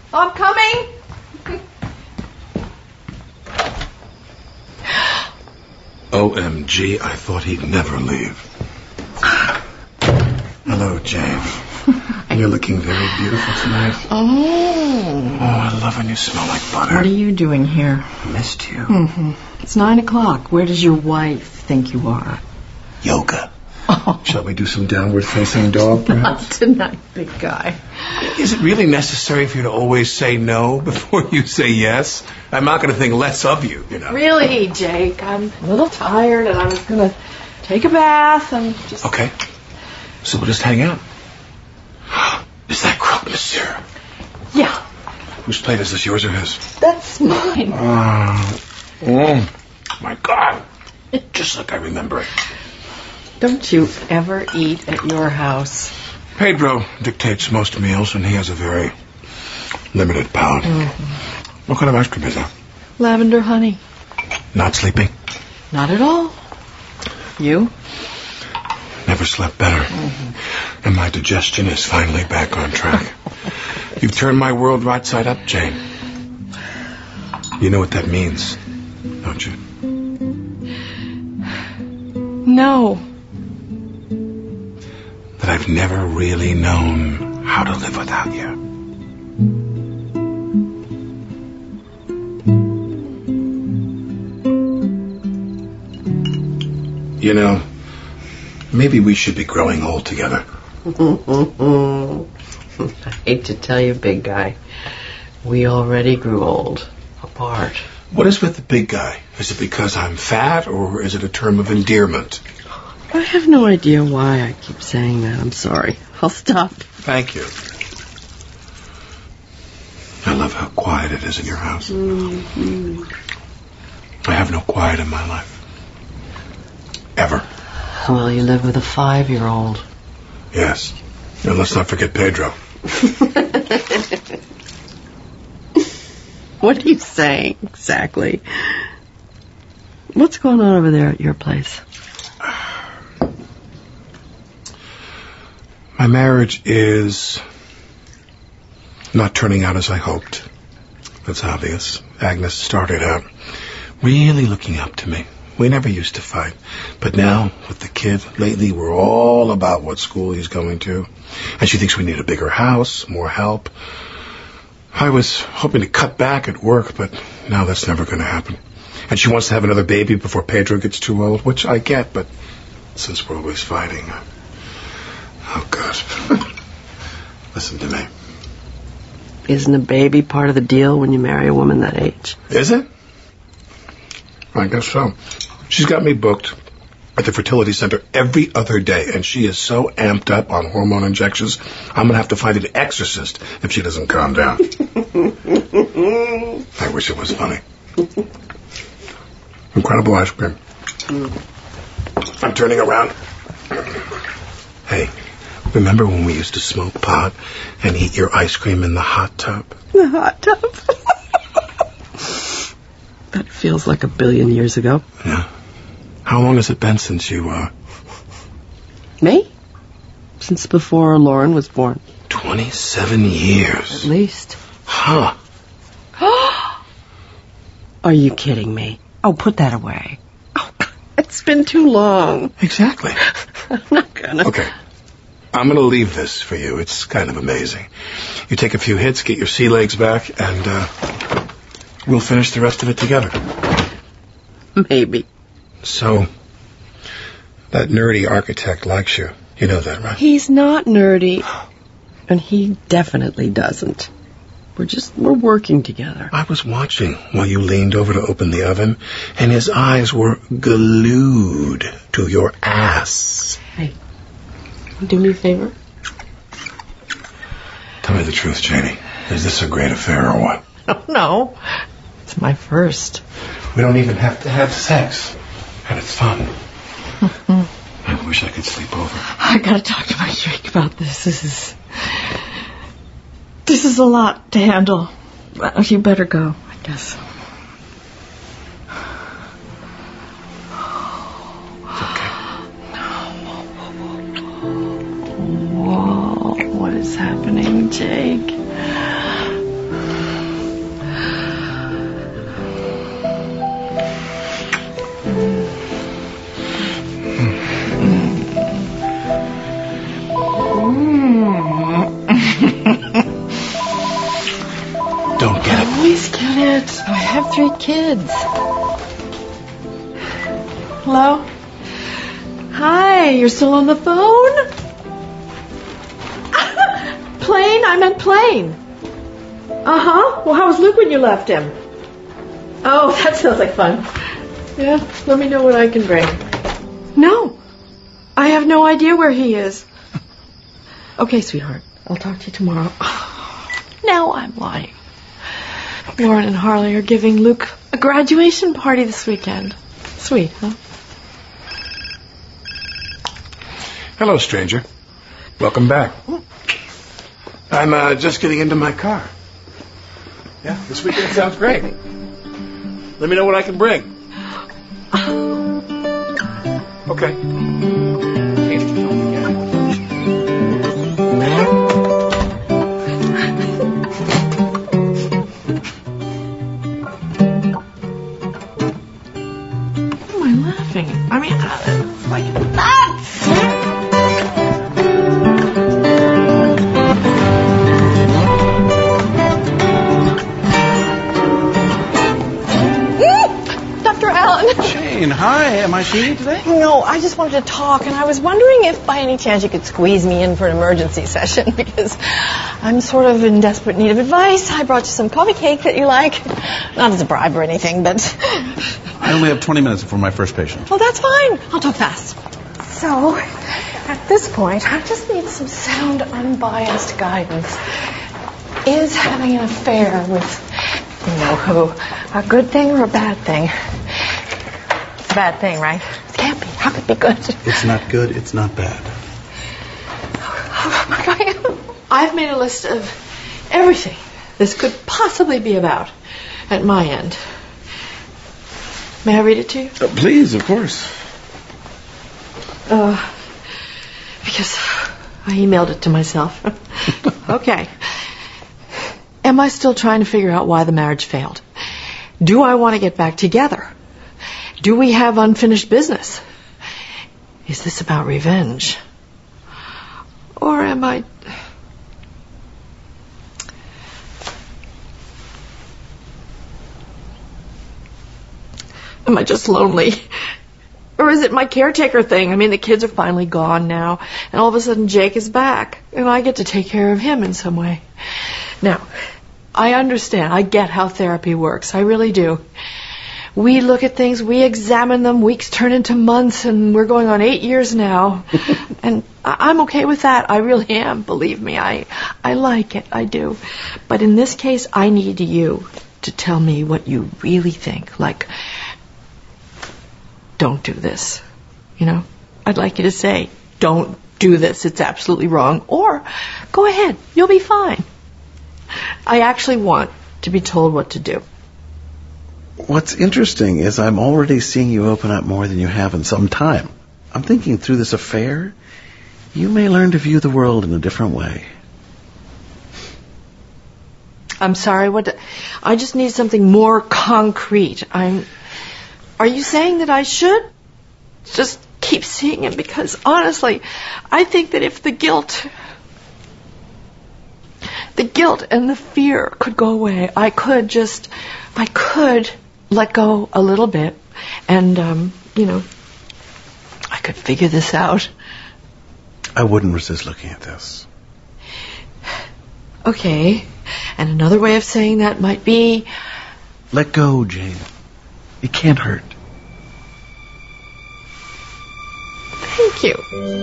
I'm coming. OMG, I thought he'd never leave. Hello, Jane. You're looking very beautiful tonight. Oh, I love when you smell like butter. what are you doing here? I missed you. Mm-hmm. It's 9:00. Where does your wife think you are? Yoga. Shall we do some downward facing dog, perhaps? Not tonight, big guy. Is it really necessary for you to always say no before you say yes? I'm not going to think less of you, you know. Really, Jake, I'm a little tired and I was going to take a bath and just... Okay. So we'll just hang out. Is that croque monsieur? Yeah, Whose plate is this, yours or his? that's mine. Oh, my God. Just like I remember it. Don't you ever eat at your house? Pedro dictates most meals, and he has a very limited palate. Mm-hmm. What kind of ice cream is that? Lavender honey. Not sleeping? Not at all. You? Never slept better. Mm-hmm. And my digestion is finally back on track. You've turned my world right side up, Jane. You know what that means, don't you? No. That I've never really known how to live without you. You know, maybe we should be growing old together. I hate to tell you, big guy, we already grew old. Apart. What is with the big guy? Is it because I'm fat, or is it a term of endearment? I have no idea why I keep saying that. I'm sorry. I'll stop. Thank you. I love how quiet it is in your house. Mm-hmm. I have no quiet in my life. Ever. Well, you live with a 5-year-old. Yes. And let's not forget Pedro. What are you saying exactly? What's going on over there at your place? My marriage is not turning out as I hoped. That's obvious. Agnes started out really looking up to me. We never used to fight. But now, with the kid, lately we're all about what school he's going to. And she thinks we need a bigger house, more help. I was hoping to cut back at work, but now that's never going to happen. And she wants to have another baby before Pedro gets too old, which I get, but since we're always fighting... Oh, God. Listen to me. Isn't a baby part of the deal when you marry a woman that age? Is it? I guess so. She's got me booked at the fertility center every other day, and she is so amped up on hormone injections, I'm going to have to find an exorcist if she doesn't calm down. I wish it was funny. Incredible ice cream. I'm turning around. Hey, remember when we used to smoke pot and eat your ice cream in the hot tub? The hot tub? That feels like 1 billion years ago. Yeah. How long has it been since you, Me? Since before Lauren was born. 27 years. At least. Huh. Are you kidding me? Oh, put that away. Oh, it's been too long. Exactly. I'm not gonna. Okay. I'm going to leave this for you. It's kind of amazing. You take a few hits, get your sea legs back, and we'll finish the rest of it together. Maybe. So, that nerdy architect likes you. You know that, right? He's not nerdy. And he definitely doesn't. We're working together. I was watching while you leaned over to open the oven, and his eyes were glued to your ass. Hey, do me a favor? Tell me the truth, Janie. Is this a great affair or what? Oh, no. It's my first. We don't even have to have sex. And it's fun. I wish I could sleep over. I gotta talk to my Jake about this. This is a lot to handle. Well, you better go, I guess. Whoa, what is happening, Jake? don't get it. I always get it. I have 3 kids. Hello? Hi, you're still on the phone? Plane? I meant plane. Uh-huh. Well, how was Luke when you left him? Oh, that sounds like fun. Yeah, let me know what I can bring. No. I have no idea where he is. Okay, sweetheart. I'll talk to you tomorrow. Now I'm lying. Lauren and Harley are giving Luke a graduation party this weekend. Sweet, huh? Hello, stranger. Welcome back. I'm just getting into my car. Yeah, this weekend sounds great. Let me know what I can bring. Okay. Why am I laughing? I mean, it's like nuts! Jane, hi. Am I seeing you today? No, I just wanted to talk, and I was wondering if by any chance you could squeeze me in for an emergency session, because I'm sort of in desperate need of advice. I brought you some coffee cake that you like. Not as a bribe or anything, but... I only have 20 minutes before my first patient. Well, that's fine. I'll talk fast. So, at this point, I just need some sound, unbiased guidance. Is having an affair with, you know who, a good thing or a bad thing? It's a bad thing, right? It can't be. How could it be good? It's not good. It's not bad. I've made a list of everything this could possibly be about at my end. May I read it to you? Please, of course. Because I emailed it to myself. Okay. Am I still trying to figure out why the marriage failed? Do I want to get back together? Do we have unfinished business? Is this about revenge? Or am I... Am I just lonely? Or is it my caretaker thing? I mean, the kids are finally gone now, and all of a sudden Jake is back, and I get to take care of him in some way. Now, I understand. I get how therapy works. I really do. We look at things, we examine them, weeks turn into months, and we're going on 8 years now. And I'm okay with that. I really am, believe me. I like it. I do. But in this case, I need you to tell me what you really think. Like, don't do this. You know? I'd like you to say, don't do this. It's absolutely wrong. Or, go ahead. You'll be fine. I actually want to be told what to do. What's interesting is I'm already seeing you open up more than you have in some time. I'm thinking through this affair, you may learn to view the world in a different way. I'm sorry, I just need something more concrete. Are you saying that I should just keep seeing him? Because honestly, I think that if the guilt and the fear could go away, I could let go a little bit, and, I could figure this out. I wouldn't resist looking at this. Okay, and another way of saying that might be... Let go, Jane. It can't hurt. Thank you.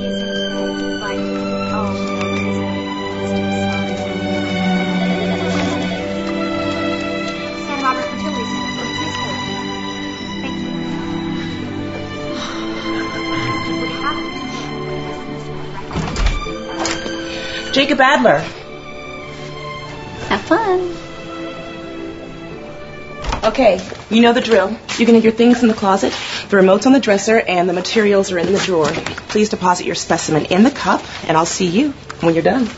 Jacob Adler. Have fun. Okay, you know the drill. You can get your things in the closet. The remote's on the dresser, and the materials are in the drawer. Please deposit your specimen in the cup, and I'll see you when you're done.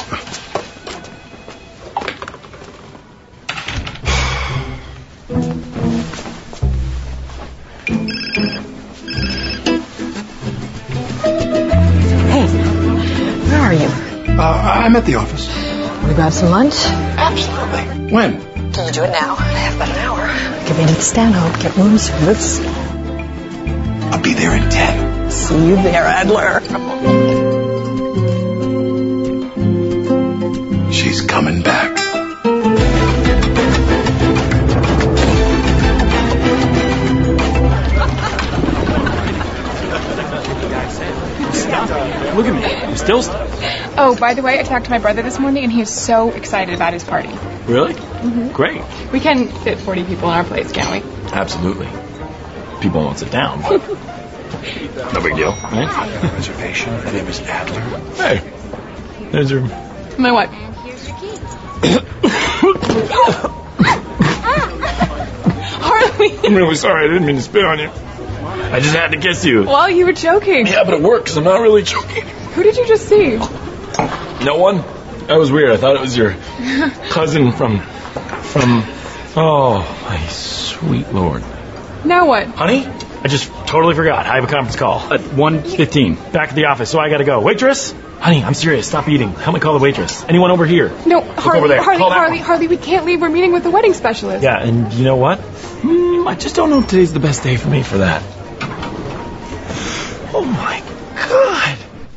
Hey, where are you? I'm at the office. Want to grab some lunch? Absolutely. When? Can you do it now? I have about an hour. Get me to the Stanhope, get room service. I'll be there in 10. See you there, Adler. She's coming back. Look at me. I'm still stuck. Oh, by the way, I talked to my brother this morning, and he is so excited about his party. Really? Mm-hmm. Great. We can fit 40 people in our place, can't we? Absolutely. People won't sit down, but no big deal, right? I got a reservation. Her name is Adler. Hey, there's her. My what? Harley! I'm really sorry. I didn't mean to spit on you. I just had to kiss you. Well, you were joking. Yeah, but it worked because I'm not really joking. Who did you just see? No one? That was weird. I thought it was your cousin from... Oh, my sweet Lord. Now what? Honey, I just totally forgot. I have a conference call at 1:15. Back at the office, so I gotta go. Waitress? Honey, I'm serious. Stop eating. Help me call the waitress. Anyone over here? No, Look over there. Call that one. Harley, we can't leave. We're meeting with the wedding specialist. Yeah, and you know what? I just don't know if today's the best day for me for that. Oh, my God.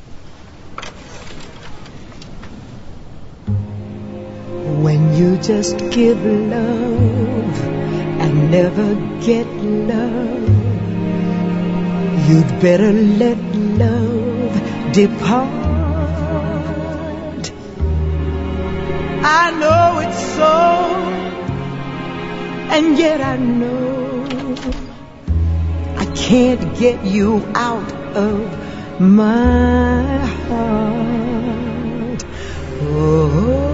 When you just give love and never get love, you'd better let love depart. I know it's so, and yet I know I can't get you out of my heart. Oh,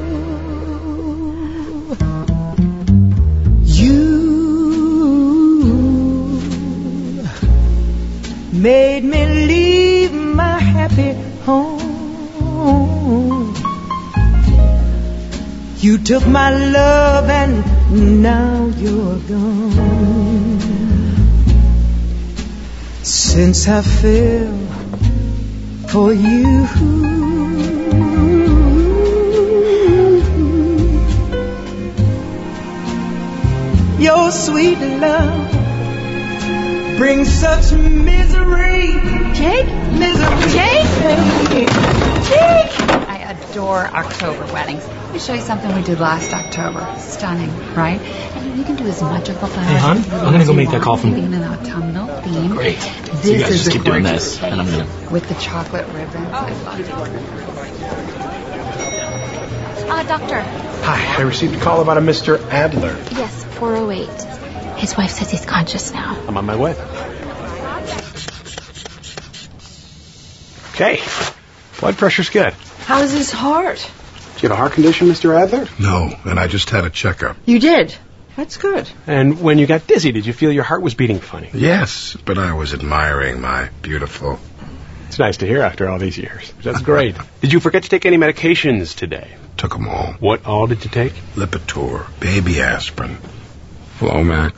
made me leave my happy home. You took my love and now you're gone. Since I fell for you, your sweet love brings such misery. Jake? Misery. Jake? I adore October weddings. Let me show you something we did last October. Stunning, right? And you can do as much of the flowers. Hey, hon, I'm gonna go make that call from... In an autumnal theme. Great. This So you guys is just a keep doing gorgeous this, and I'm gonna... with the chocolate ribbons. I love it. Doctor. Hi, I received a call about a Mr. Adler. Yes, 408. His wife says he's conscious now. I'm on my way. Okay. Blood pressure's good. How's his heart? Do you have a heart condition, Mr. Adler? No, and I just had a checkup. You did? That's good. And when you got dizzy, did you feel your heart was beating funny? Yes, but I was admiring my beautiful... It's nice to hear after all these years. That's great. Did you forget to take any medications today? Took them all. What all did you take? Lipitor, baby aspirin, Flomax.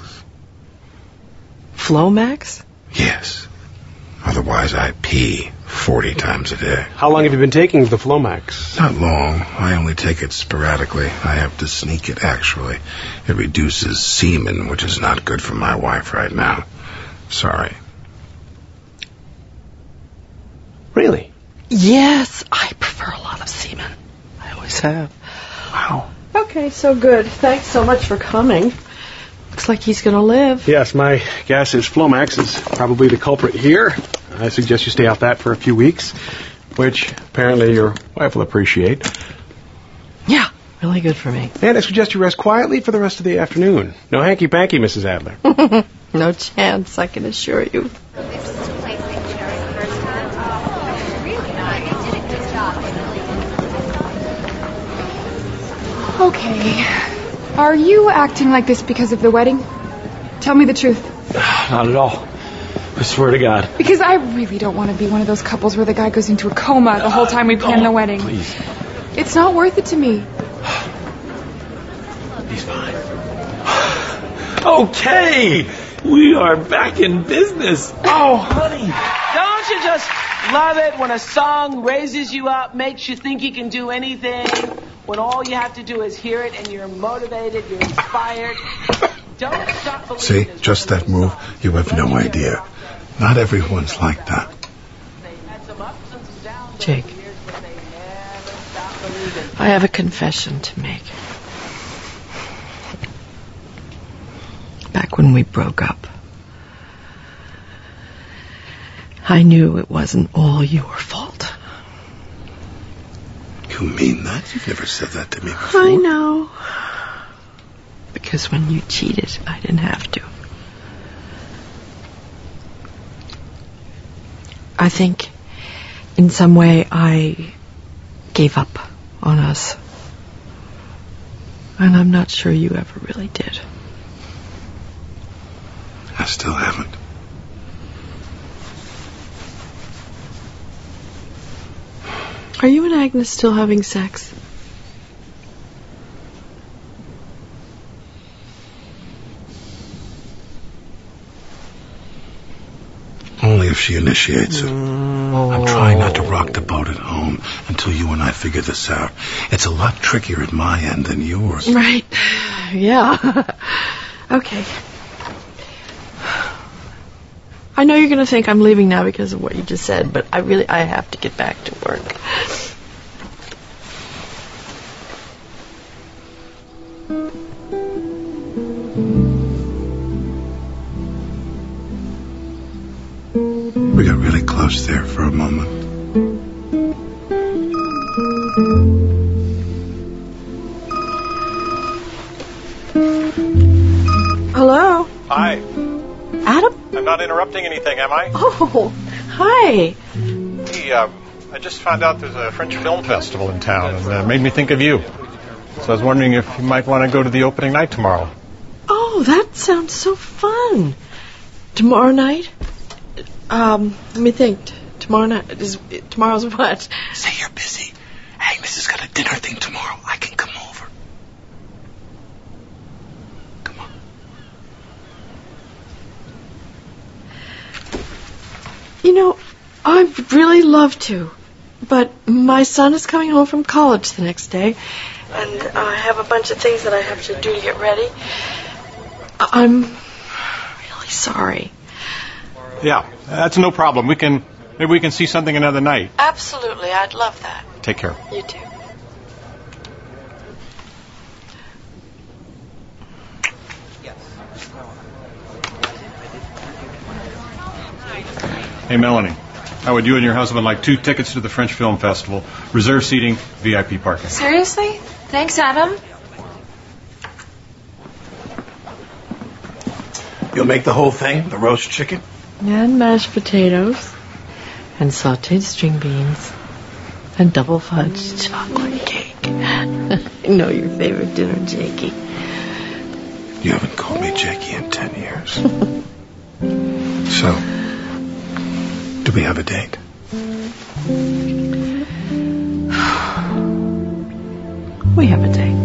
Flomax? Yes. Otherwise, I pee 40 times a day. How long have you been taking the Flomax? Not long. I only take it sporadically. I have to sneak it, actually. It reduces semen, which is not good for my wife right now. Sorry. Really? Yes, I prefer a lot of semen. I always have. Wow. Okay, so good. Thanks so much for coming. Looks like he's going to live. Yes, my guess is Flomax is probably the culprit here. I suggest you stay off that for a few weeks, which apparently your wife will appreciate. Yeah, really good for me. And I suggest you rest quietly for the rest of the afternoon. No hanky-panky, Mrs. Adler. No chance, I can assure you. Okay. Are you acting like this because of the wedding? Tell me the truth. Not at all. I swear to God. Because I really don't want to be one of those couples where the guy goes into a coma the whole time we plan the wedding. Please. It's not worth it to me. He's fine. Okay. We are back in business. Oh, honey. Don't you just love it when a song raises you up, makes you think you can do anything, when all you have to do is hear it and you're motivated, you're inspired? Don't stop believing. See, just that move, you have no idea. Not everyone's like that. Jake, I have a confession to make. Back when we broke up, I knew it wasn't all your fault. You mean that? You've never said that to me before. I know. Because when you cheated, I didn't have to. I think in some way I gave up on us. And I'm not sure you ever really did. I still haven't. Are you and Agnes still having sex? Only if she initiates it. I'm trying not to rock the boat at home until you and I figure this out. It's a lot trickier at my end than yours. Right. Yeah. Okay. I know you're going to think I'm leaving now because of what you just said, but I have to get back to work. We got really close there for a moment. Hello? Hi. Adam? I'm not interrupting anything, am I? Oh, hi. Hey, I just found out there's a French film festival in town, and made me think of you. So I was wondering if you might want to go to the opening night tomorrow. Oh, that sounds so fun. Tomorrow night? Let me think. Tomorrow's what? Say you're busy. Agnes has got a dinner thing tomorrow. I can come over. Come on. You know, I'd really love to, but my son is coming home from college the next day, and I have a bunch of things that I have to do to get ready. I'm really sorry. Yeah, that's no problem. Maybe we can see something another night. Absolutely, I'd love that. Take care. You too. Hey, Melanie. How would you and your husband like 2 tickets to the French Film Festival? Reserved seating, VIP parking. Seriously? Thanks, Adam. You'll make the whole thing? The roast chicken? And mashed potatoes. And sauteed string beans. And double fudge chocolate cake. I know your favorite dinner, Jakey. You haven't called me Jakey in 10 years. So, do we have a date? We have a date.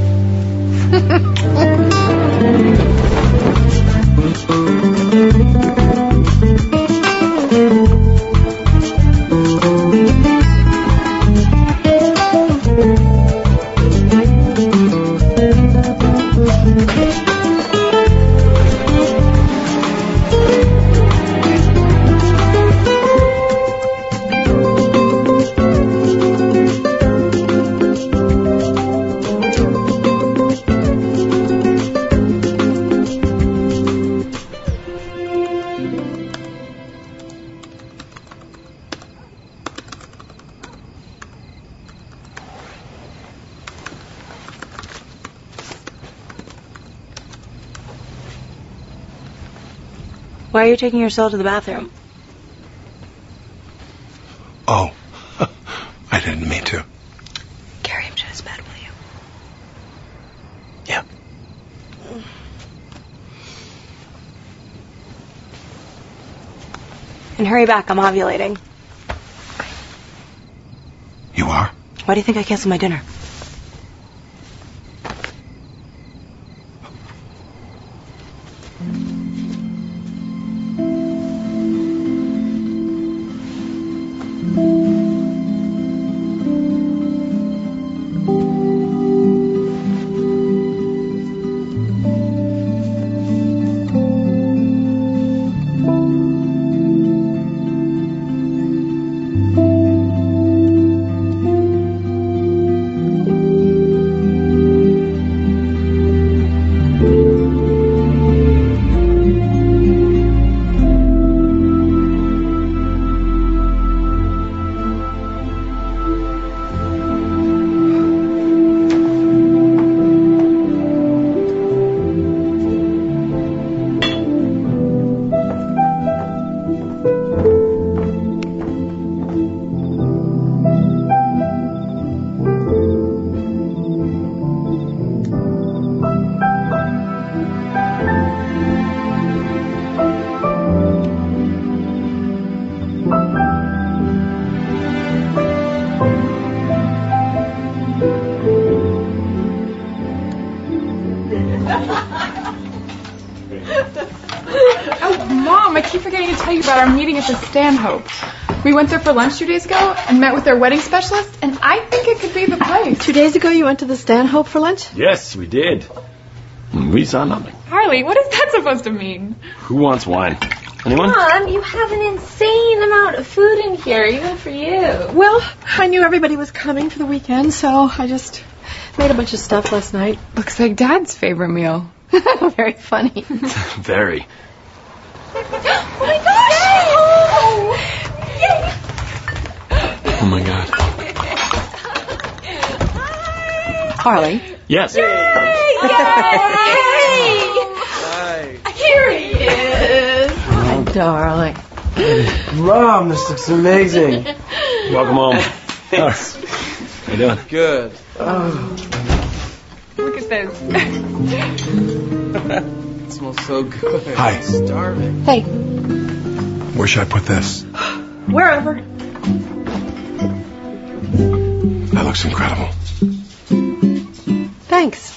Why are you taking your soul to the bathroom? Oh, I didn't mean to. Carry him to his bed, will you? Yeah. And hurry back, I'm ovulating. You are? Why do you think I canceled my dinner? Oh, Mom, I keep forgetting to tell you about our meeting at the Stanhope. We went there for lunch 2 days ago and met with their wedding specialist, and I think it could be the place. 2 days ago you went to the Stanhope for lunch? Yes, we did. We saw nothing. Harley, what is that supposed to mean? Who wants wine? Anyone? Mom, you have an insane amount of food in here, even for you. Well, I knew everybody was coming for the weekend, so I just made a bunch of stuff last night. Looks like Dad's favorite meal. Very funny. Very. Oh my gosh! Yay! Oh my God. Harley. Yes. Yay! Here he is. Hi, darling. Mom, this looks amazing. Welcome home. Thanks. How you doing? Good. Look at this. It smells so good. Hi. I'm starving. Hey. Where should I put this? Wherever. That looks incredible. Thanks.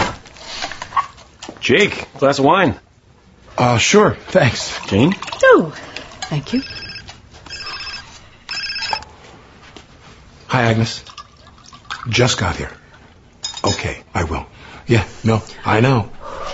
Jake, glass of wine. Sure. Thanks. Jane? Oh, thank you. Hi, Agnes. Just got here. Okay, I will. Yeah, no, I know.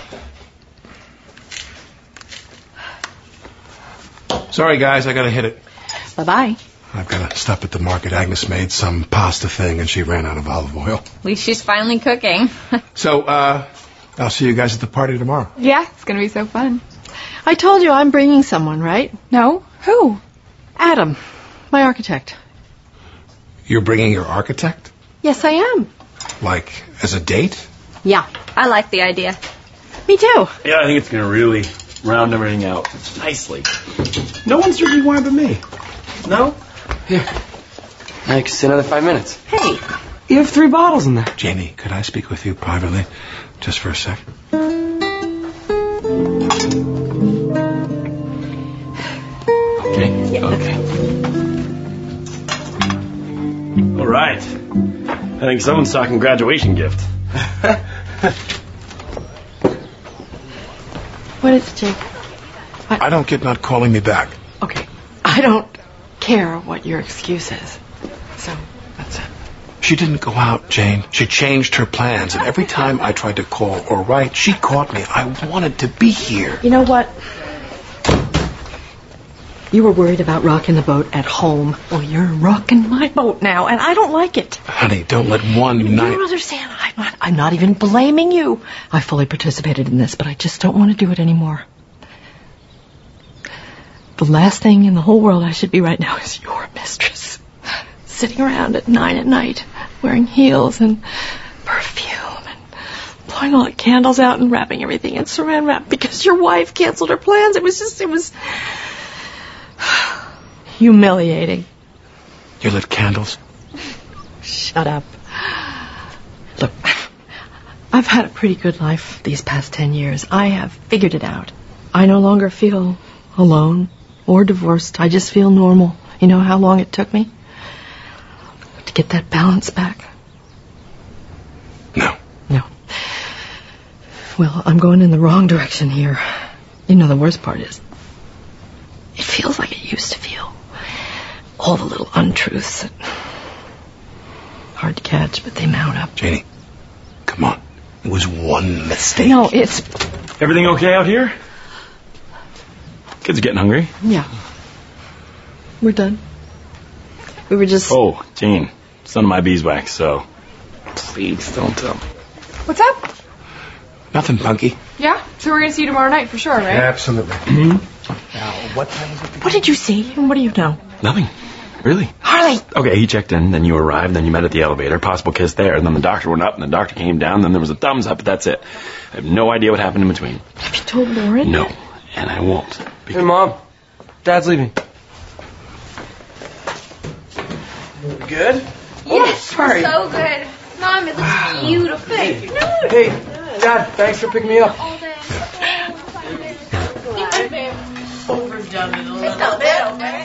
Sorry, guys, I gotta hit it. Bye-bye. I've gotta stop at the market. Agnes made some pasta thing and she ran out of olive oil. At least she's finally cooking. So, I'll see you guys at the party tomorrow. Yeah, it's going to be so fun. I told you I'm bringing someone, right? No? Who? Adam, my architect. You're bringing your architect? Yes, I am. Like, as a date? Yeah. I like the idea. Me too. Yeah, I think it's going to really round everything out nicely. No one's drinking wine but me. No? Here. Next, another 5 minutes. Hey. You have 3 bottles in there. Jamie, could I speak with you privately? Just for a sec? Okay. Yeah. Okay. All right. I think someone's talking graduation gift. What is it, Jake? I don't get not calling me back. Okay. I don't care what your excuse is. So, that's it. She didn't go out, Jane. She changed her plans, and every time I tried to call or write, she caught me. I wanted to be here. You know what? You were worried about rocking the boat at home. Well, you're rocking my boat now, and I don't like it. Honey, don't let one You night... don't understand. I'm not even blaming you. I fully participated in this, but I just don't want to do it anymore. The last thing in the whole world I should be right now is your mistress. Sitting around at 9 at night, wearing heels and perfume and blowing all the candles out and wrapping everything in saran wrap because your wife canceled her plans. It was humiliating. You lit candles? Shut up. Look, I've had a pretty good life these past 10 years. I have figured it out. I no longer feel alone or divorced. I just feel normal. You know how long it took me to get that balance back? No. Well, I'm going in the wrong direction here. You know, the worst part is, it feels like it used to feel. All the little untruths. Hard to catch, but they mount up. Janie, come on. It was one mistake. No, it's... Everything okay out here? Kids are getting hungry. Yeah. We're done. We were just... Oh, Jane, it's none of my beeswax, so please don't tell me. What's up? Nothing, Punky. Yeah? So we're going to see you tomorrow night for sure, right? Absolutely. Mm-hmm. Now, what time is it? What did you see? And what do you know? Nothing. Really? Harley! Okay, he checked in, then you arrived, then you met at the elevator, possible kiss there, and then the doctor went up, and the doctor came down, then there was a thumbs up, but that's it. I have no idea what happened in between. Have you told Lauren? No, and I won't. Hey, Mom. Dad's leaving. Good? Yes, sorry. so good. Mom, it looks beautiful. Hey, Dad, thanks for picking me up. All day. Overdone it a little bit, okay?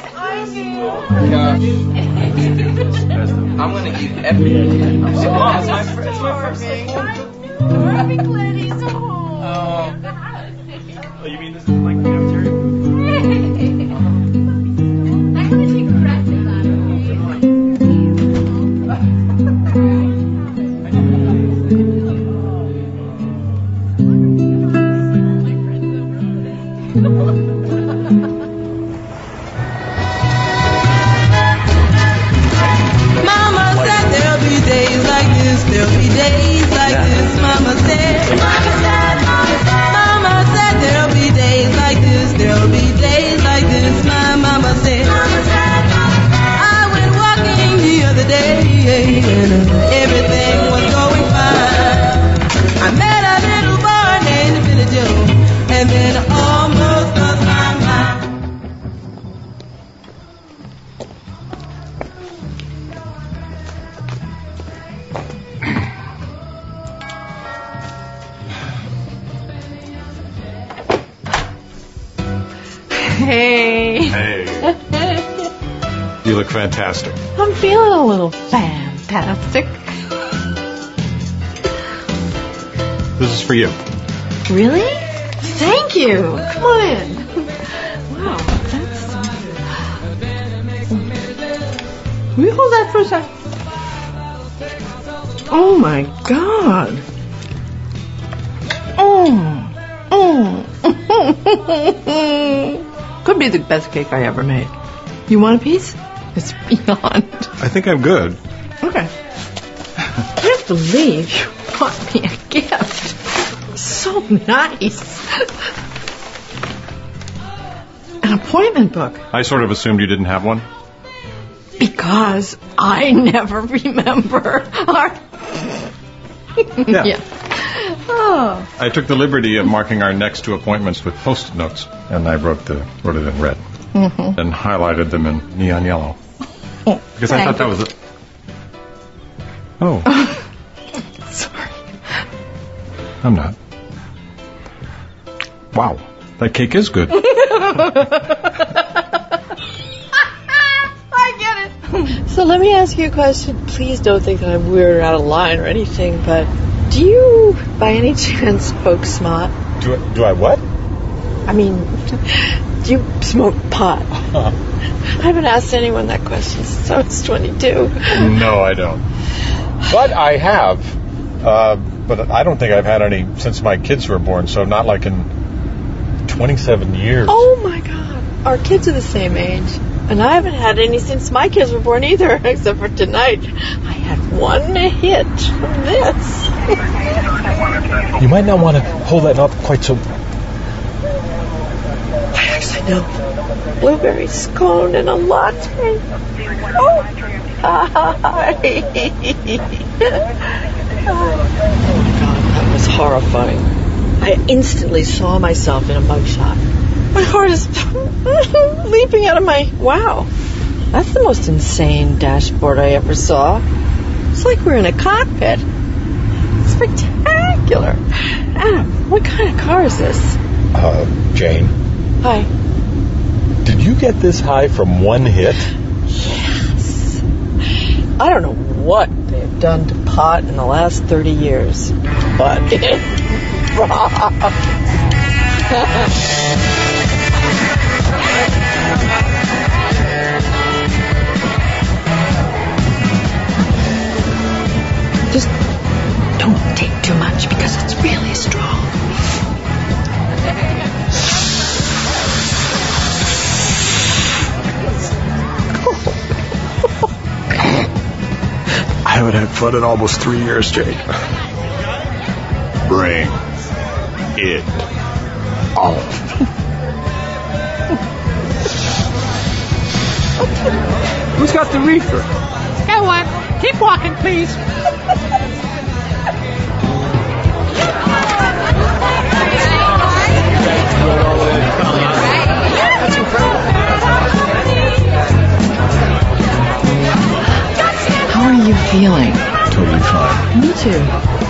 I'm gonna eat everything. Mom, it's my first. I'm having plenty, so You mean this is like cafeteria? You look fantastic. I'm feeling a little fantastic. This is for you. Really? Thank you. Come on in. Wow, that's... Will you hold that for a sec? Oh, my God. Could be the best cake I ever made. You want a piece? It's beyond. I think I'm good. Okay. I can't believe you bought me a gift. So nice. An appointment book. I sort of assumed you didn't have one. Because I never remember our... Yeah. Oh. I took the liberty of marking our next 2 appointments with Post-it notes, and I wrote it in red. Mm-hmm. And highlighted them in neon yellow. Because I thought that was Oh. Sorry. I'm not. Wow. That cake is good. I get it. So let me ask you a question. Please don't think that I'm weird or out of line or anything, but do you, by any chance, smoke smart? Do I what? I mean, do you smoke pot? I haven't asked anyone that question since I was 22. No, I don't. But I have. But I don't think I've had any since my kids were born, so not like in 27 years. Oh, my God. Our kids are the same age. And I haven't had any since my kids were born either, except for tonight. I had one hit from this. You might not want to hold that up quite so... I actually know. Blueberry scone and a latte. Oh, hi. Oh, my God, that was horrifying. I instantly saw myself in a mugshot. My heart is leaping out of my... Wow. That's the most insane dashboard I ever saw. It's like we're in a cockpit. Spectacular. Adam, what kind of car is this? Jane. Hi. Did you get this high from one hit? Yes. I don't know what they've done to pot in the last 30 years, but it rocks. Just don't take too much because it's really strong. I haven't had fun in almost 3 years, Jake. Bring it on. Who's got the reefer? Got one. Keep walking, please. That's incredible. How are you feeling? Totally fine. Me too.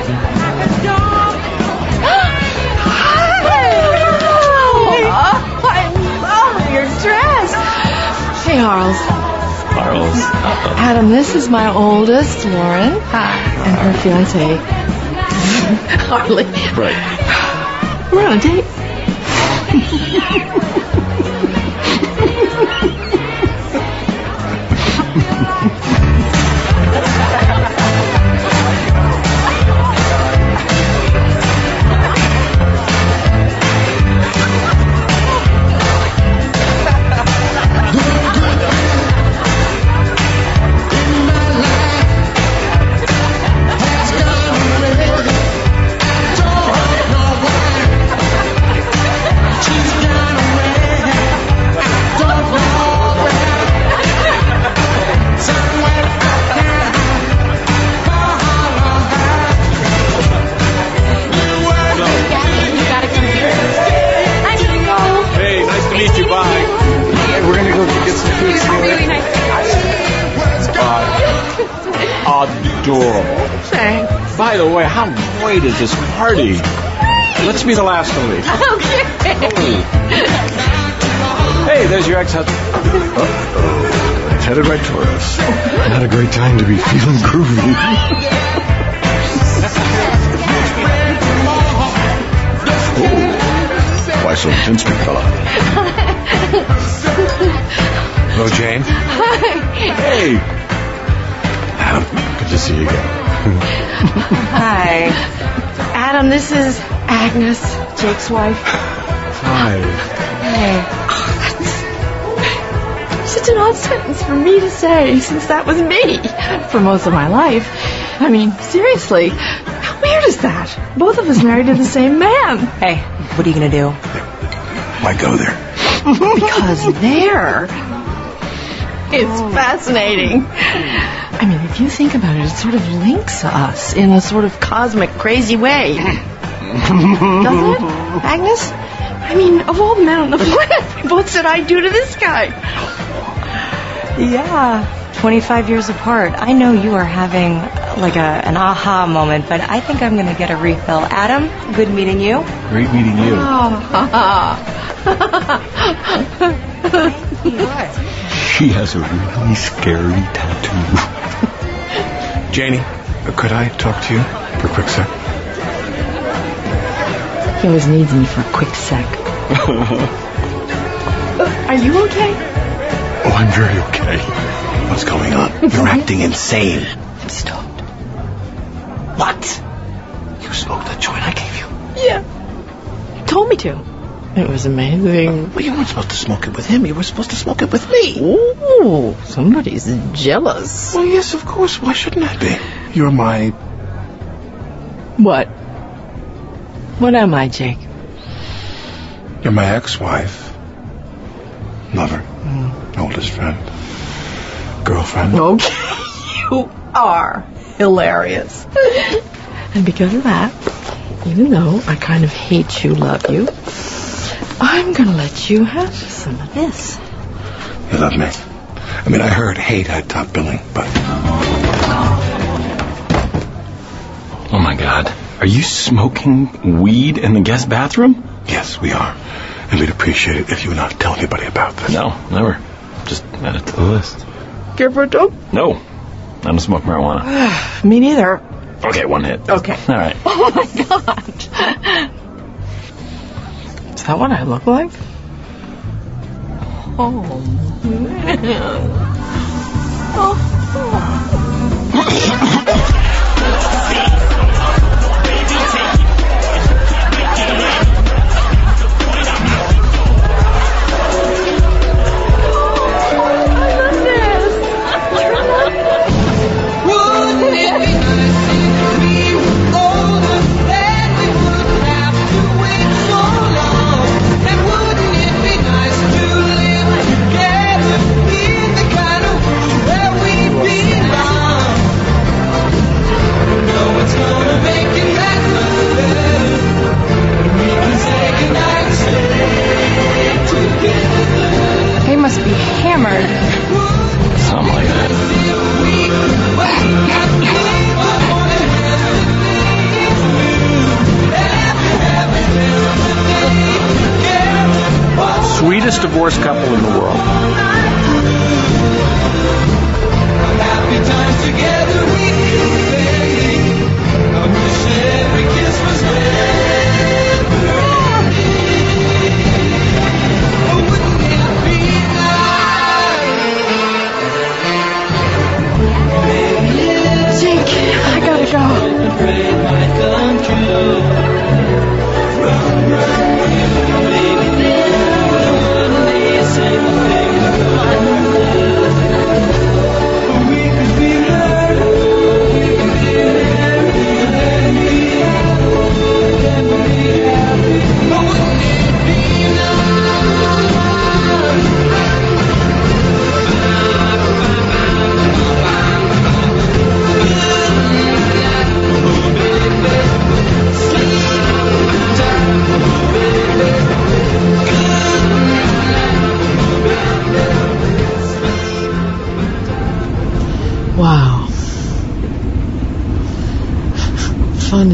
I love your dress. Hey, Harles. Adam, this is my oldest, Lauren. And her fiancé, Harley. Right. We're on a date. Adorable. Thanks. By the way, how great is this party? Let's be the last to leave. Okay. Hey, there's your ex-husband. Uh-oh. It's headed right toward us. Not a great time to be feeling groovy. Ooh. Why so intense, big fella? Hello, Jane. Hey. Adam, good to see you again. Hi. Adam, this is Agnes, Jake's wife. Hi. Hey. That's such an odd sentence for me to say, since that was me for most of my life. I mean, seriously, how weird is that? Both of us married to the same man. Hey, what are you going to do? Why go there? Because there. It's fascinating. I mean, if you think about it, it sort of links us in a sort of cosmic, crazy way. Doesn't it, Agnes? I mean, of all the men on the planet, we both said I do to this guy. Yeah, 25 years apart. I know you are having like an aha moment, but I think I'm going to get a refill. Adam, good meeting you. Great meeting you. She has a really scary tattoo. Janie, could I talk to you for a quick sec? He always needs me for a quick sec. Are you okay? Oh, I'm very okay. What's going on? You're acting insane. I'm stoned. What? You smoked that joint I gave you? Yeah. You told me to. It was amazing. Well, you weren't supposed to smoke it with him. You were supposed to smoke it with me. Ooh, somebody's jealous. Well, yes, of course. Why shouldn't I be? You're my... What? What am I, Jake? You're my ex-wife. Lover. Oldest friend. Girlfriend. Okay, you are hilarious. And because of that, even though I kind of hate you, love you, I'm gonna let you have some of this. You love me? I mean, I heard hate had top billing, but... Oh, my God. Are you smoking weed in the guest bathroom? Yes, we are. And we'd appreciate it if you would not tell anybody about this. No, never. Just add it to the list. Care for a dope? No. I don't smoke marijuana. Me neither. Okay, one hit. Okay. All right. Oh, my God. Is that what I look like? Oh, man. They must be hammered. Something like that. Sweetest divorced couple in the world. Happy times together we can I wish every kiss was never ending.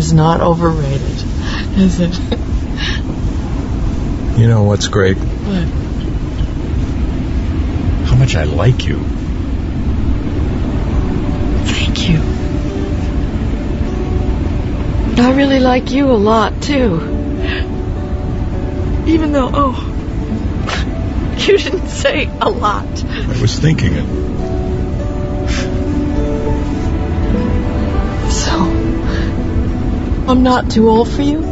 is not overrated, is it? You know what's great? What? How much I like you. Thank you. I really like you a lot, too. Even though, you didn't say a lot. I was thinking it. So, I'm not too old for you?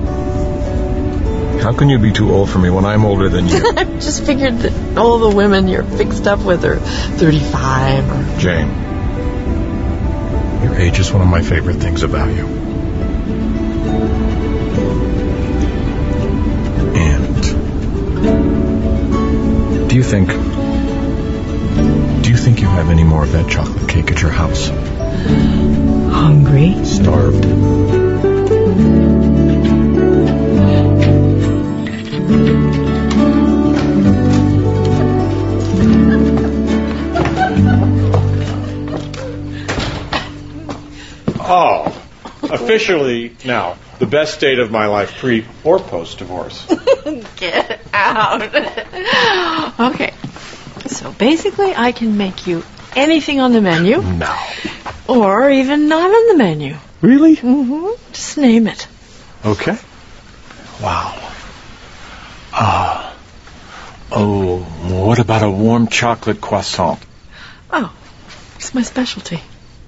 How can you be too old for me when I'm older than you? I just figured that all the women you're fixed up with are 35 or... Jane, your age is one of my favorite things about you. And do you think you have any more of that chocolate cake at your house? Hungry? Starved? Oh, officially now, the best date of my life, pre or post divorce. Get out. Okay. So basically, I can make you anything on the menu. No. Or even not on the menu. Really? Mm-hmm. Just name it. Okay. Wow. What about a warm chocolate croissant? Oh, it's my specialty.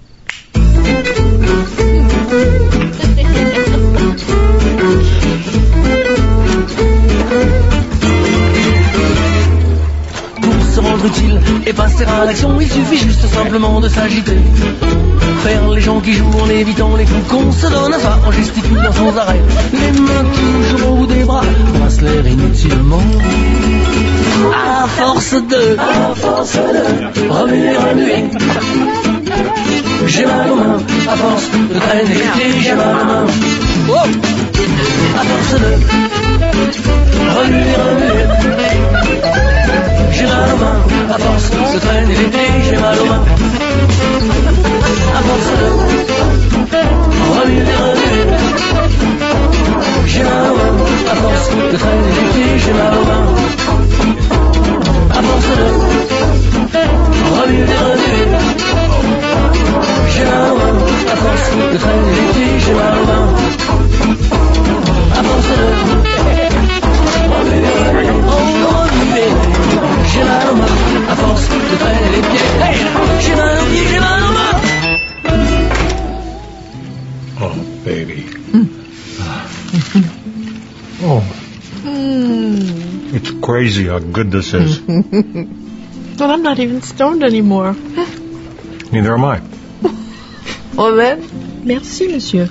Pour se rendre utile et passer à l'action, il suffit juste simplement de s'agiter. Faire les gens qui jouent en évitant les coups qu'on se donne à ça, en gesticulant sans arrêt. Les mains toujours au bout des bras, brasse l'air inutilement. À force de remuer, remuer. J'ai mal aux mains, à force de traîner les pieds, j'ai mal aux mains. Oh, à force de remuer, remuer. J'ai mal aux mains, à force de traîner les pieds, j'ai mal aux mains. À force de remuer, remuer. J'ai mal aux mains, à force de traîner les pieds, j'ai mal aux mains. À force de remuer, remuer. J'ai mal aux mains, à force de traîner les pieds, j'ai mal aux mains. À force de remuer, remuer. J'ai mal aux mains, à force de traîner les pieds. Hey, j'ai mal aux pieds, j'ai mal aux mains. Oh, baby. Oh. It's crazy how good this is. But I'm not even stoned anymore. Neither am I. Well then, merci, monsieur.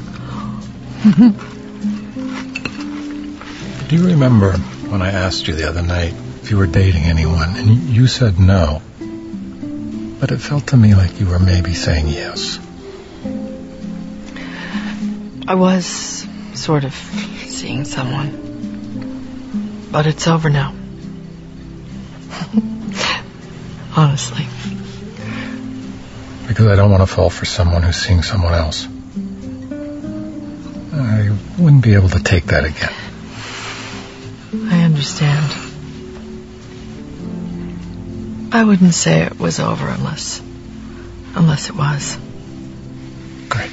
Do you remember when I asked you the other night if you were dating anyone, and you said no, but it felt to me like you were maybe saying yes? I was sort of seeing someone, but it's over now. Honestly. Because I don't want to fall for someone who's seeing someone else. I wouldn't be able to take that again. I understand. I wouldn't say it was over unless it was. Great.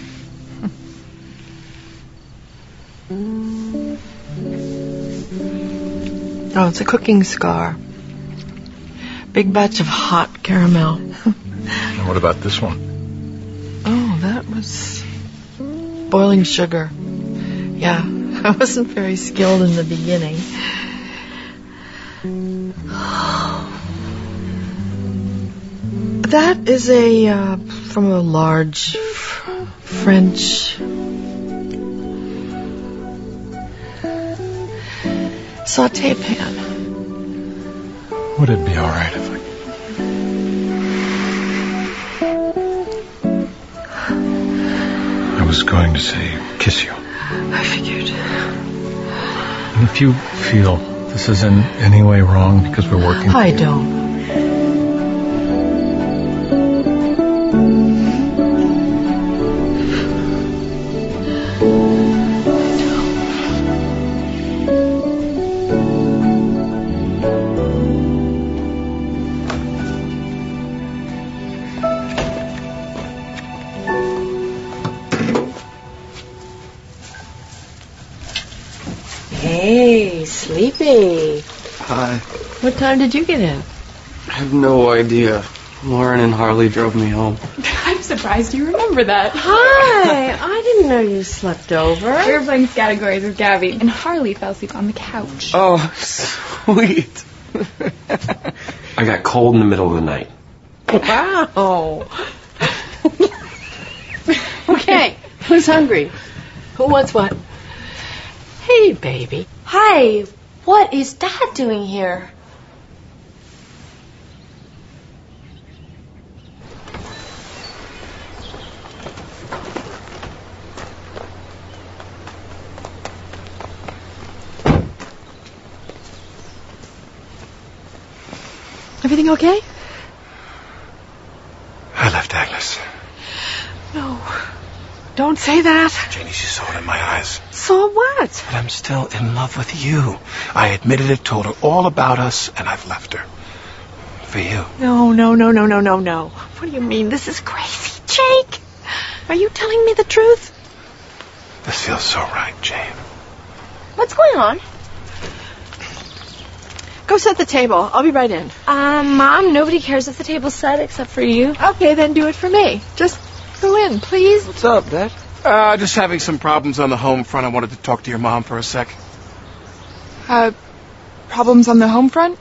Oh, it's a cooking scar. Big batch of hot caramel. And what about this one? Oh, that was boiling sugar. Yeah, I wasn't very skilled in the beginning. That is from a large French sauté pan. Would it be all right if I was going to say kiss you? I figured. And if you feel this is in any way wrong because we're working... I don't. Hey, sleepy. Hi. What time did you get in? I have no idea. Lauren and Harley drove me home. I'm surprised you remember that. Hi, I didn't know you slept over. We were playing categories with Gabby, and Harley fell asleep on the couch. Oh, sweet. I got cold in the middle of the night. Wow. Okay, who's hungry? Who wants what? Hey, baby. Hi, what is Dad doing here? Everything okay? I left Agnes. No. Don't say that. Janie, she saw it in my eyes. Saw what? But I'm still in love with you. I admitted it, told her all about us, and I've left her. For you. No. What do you mean? This is crazy, Jake. Are you telling me the truth? This feels so right, Jane. What's going on? Go set the table. I'll be right in. Mom, nobody cares if the table's set except for you. Okay, then do it for me. Just go in, please. What's up, Dad? Just having some problems on the home front. I wanted to talk to your mom for a sec. Problems on the home front?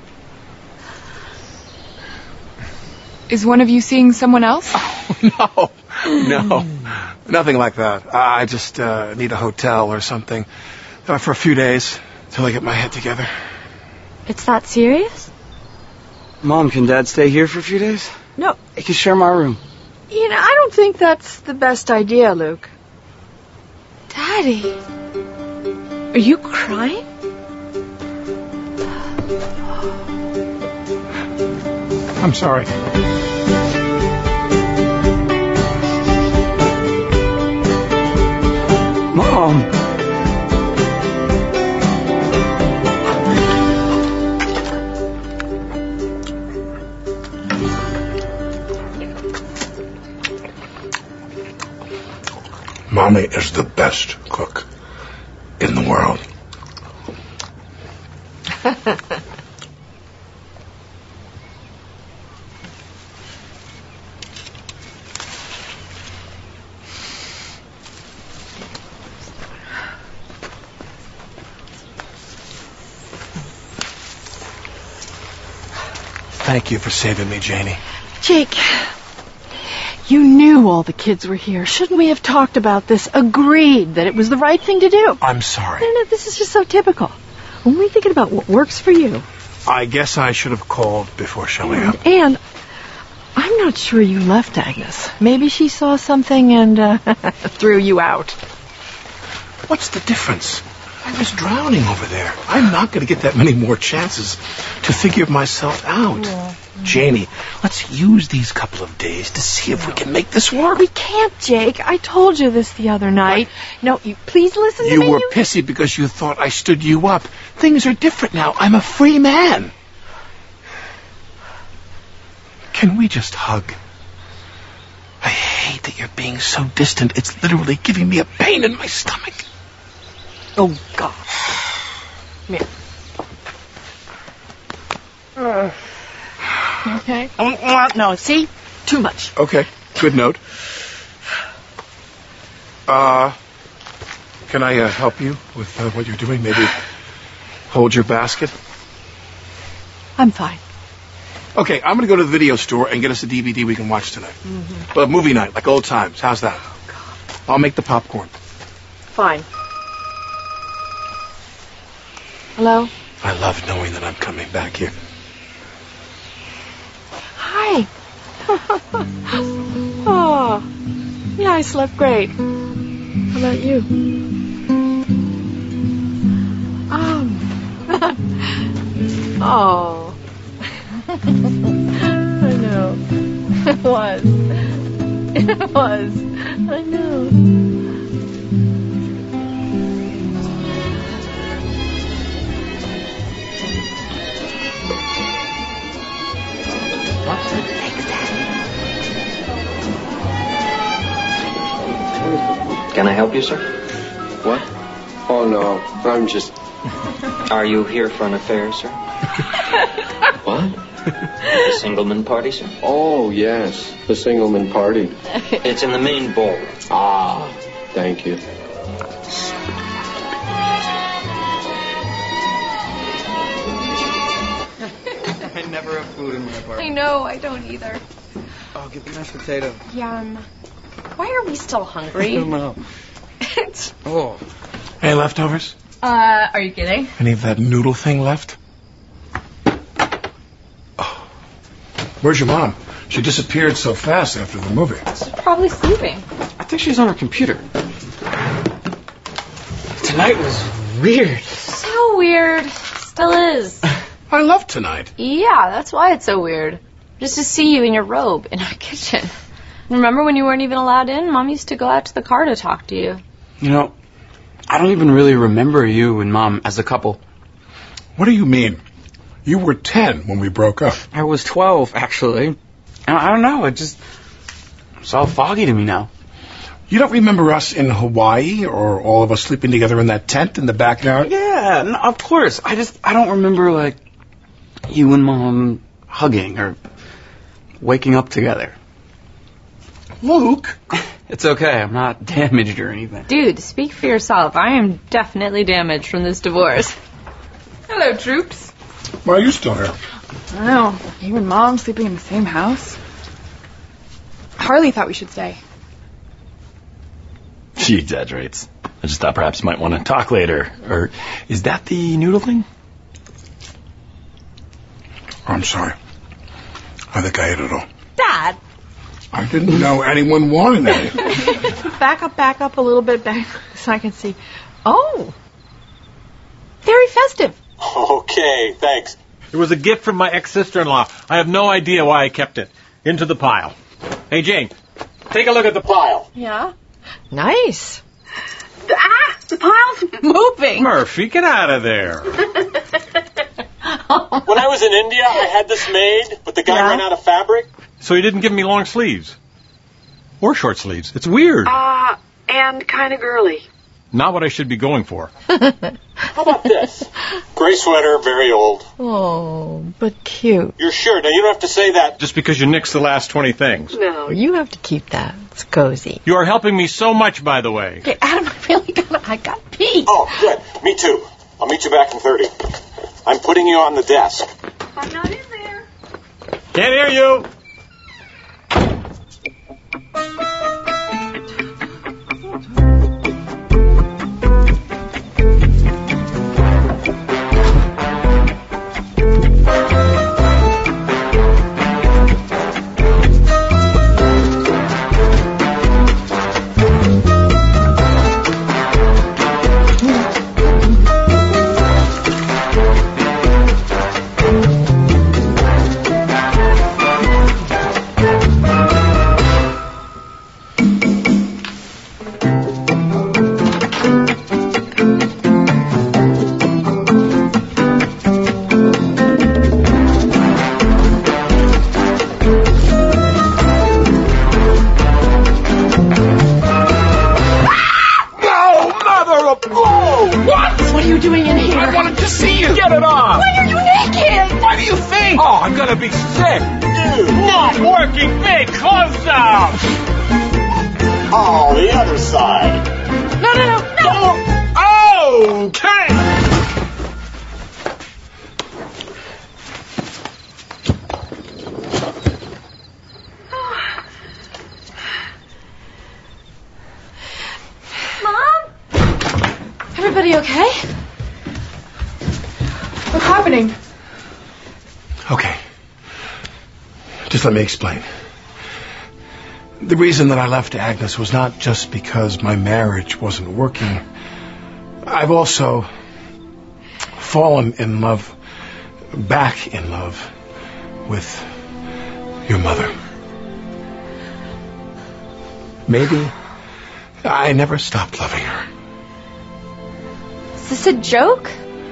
Is one of you seeing someone else? Oh, no. Nothing like that. I just need a hotel or something for a few days till I get my head together. It's that serious? Mom, can Dad stay here for a few days? No. I can share my room. You know, I don't think that's the best idea, Luke. Daddy. Are you crying? I'm sorry. Mom! Mommy is the best cook in the world. Thank you for saving me, Janie. Jake, you knew all the kids were here. Shouldn't we have talked about this? Agreed that it was the right thing to do. I'm sorry. No, this is just so typical. Only thinking about what works for you. I guess I should have called before showing up. And I'm not sure you left Agnes. Maybe she saw something and threw you out. What's the difference? I was drowning over there. I'm not going to get that many more chances to figure myself out. Yeah. Janie, let's use these couple of days to see if we can make this work. We can't, Jake. I told you this the other night. No, you please listen to me. You were pissy because you thought I stood you up. Things are different now. I'm a free man. Can we just hug? I hate that you're being so distant. It's literally giving me a pain in my stomach. Oh, God. Come here. Okay? No, see? Too much. Okay, good note. Can I help you with what you're doing? Maybe hold your basket? I'm fine. Okay, I'm going to go to the video store and get us a DVD we can watch tonight. But movie night, like old times. How's that? Oh, God. I'll make the popcorn. Fine. Hello? I love knowing that I'm coming back here. Hi. Oh, yeah, I slept great. How about you? Oh. I know. It was. It was. I know. Can I help you, sir? What? Oh, no. I'm just... Are you here for an affair, sir? What? The Singleman party, sir? Oh, yes. The Singleman party. It's in the main ballroom. Ah, thank you. I never have food in my apartment. I know, I don't either. Oh, get the mashed potato. Yum. Why are we still hungry? I don't know. Oh. Any leftovers? Are you kidding? Any of that noodle thing left? Oh. Where's your mom? She disappeared so fast after the movie. She's probably sleeping. I think she's on her computer. Tonight was weird. So weird. Still is. I love Tonight. Yeah, that's why it's so weird. Just to see you in your robe in our kitchen. Remember when you weren't even allowed in? Mom used to go out to the car to talk to you. You know, I don't even really remember you and Mom as a couple. What do you mean? You were 10 when we broke up. I was 12, actually. And I don't know, it's all foggy to me now. You don't remember us in Hawaii or all of us sleeping together in that tent in the backyard? Yeah, no, of course. I don't remember, like, you and Mom hugging or waking up together. Luke! It's okay, I'm not damaged or anything. Dude, speak for yourself. I am definitely damaged from this divorce. Hello, troops. Why are you still here? I don't know. You and Mom sleeping in the same house? Harley thought we should stay. She exaggerates. I just thought perhaps you might want to talk later. Or is that the noodle thing? I'm sorry. I think I ate it all. Dad! I didn't know anyone wanted any. Back up a little bit back so I can see. Oh! Very festive. Okay, thanks. It was a gift from my ex-sister-in-law. I have no idea why I kept it. Into the pile. Hey, Jane, take a look at the pile. Yeah? Nice. The pile's moving. Murphy, get out of there. When I was in India, I had this made, but the guy ran out of fabric. So he didn't give me long sleeves. Or short sleeves. It's weird. And kind of girly. Not what I should be going for. How about this? Gray sweater, very old. Oh, but cute. You're sure? Now, you don't have to say that just because you nixed the last 20 things. No, you have to keep that. It's cozy. You are helping me so much, by the way. Okay, Adam, I got pee. Oh, good. Me too. I'll meet you back in 30. I'm putting you on the desk. I'm not in there. Can't hear you. What are you doing in here? I wanted to see you. Get it off. Why are you naked? Why do you think? Oh, I'm gonna be sick. Not working. Big close down. Oh, the other side. No. Okay. Everybody okay? What's happening? Okay. Just let me explain. The reason that I left Agnes was not just because my marriage wasn't working. I've also fallen in love, back in love, with your mother. Maybe I never stopped loving her. Is this a joke?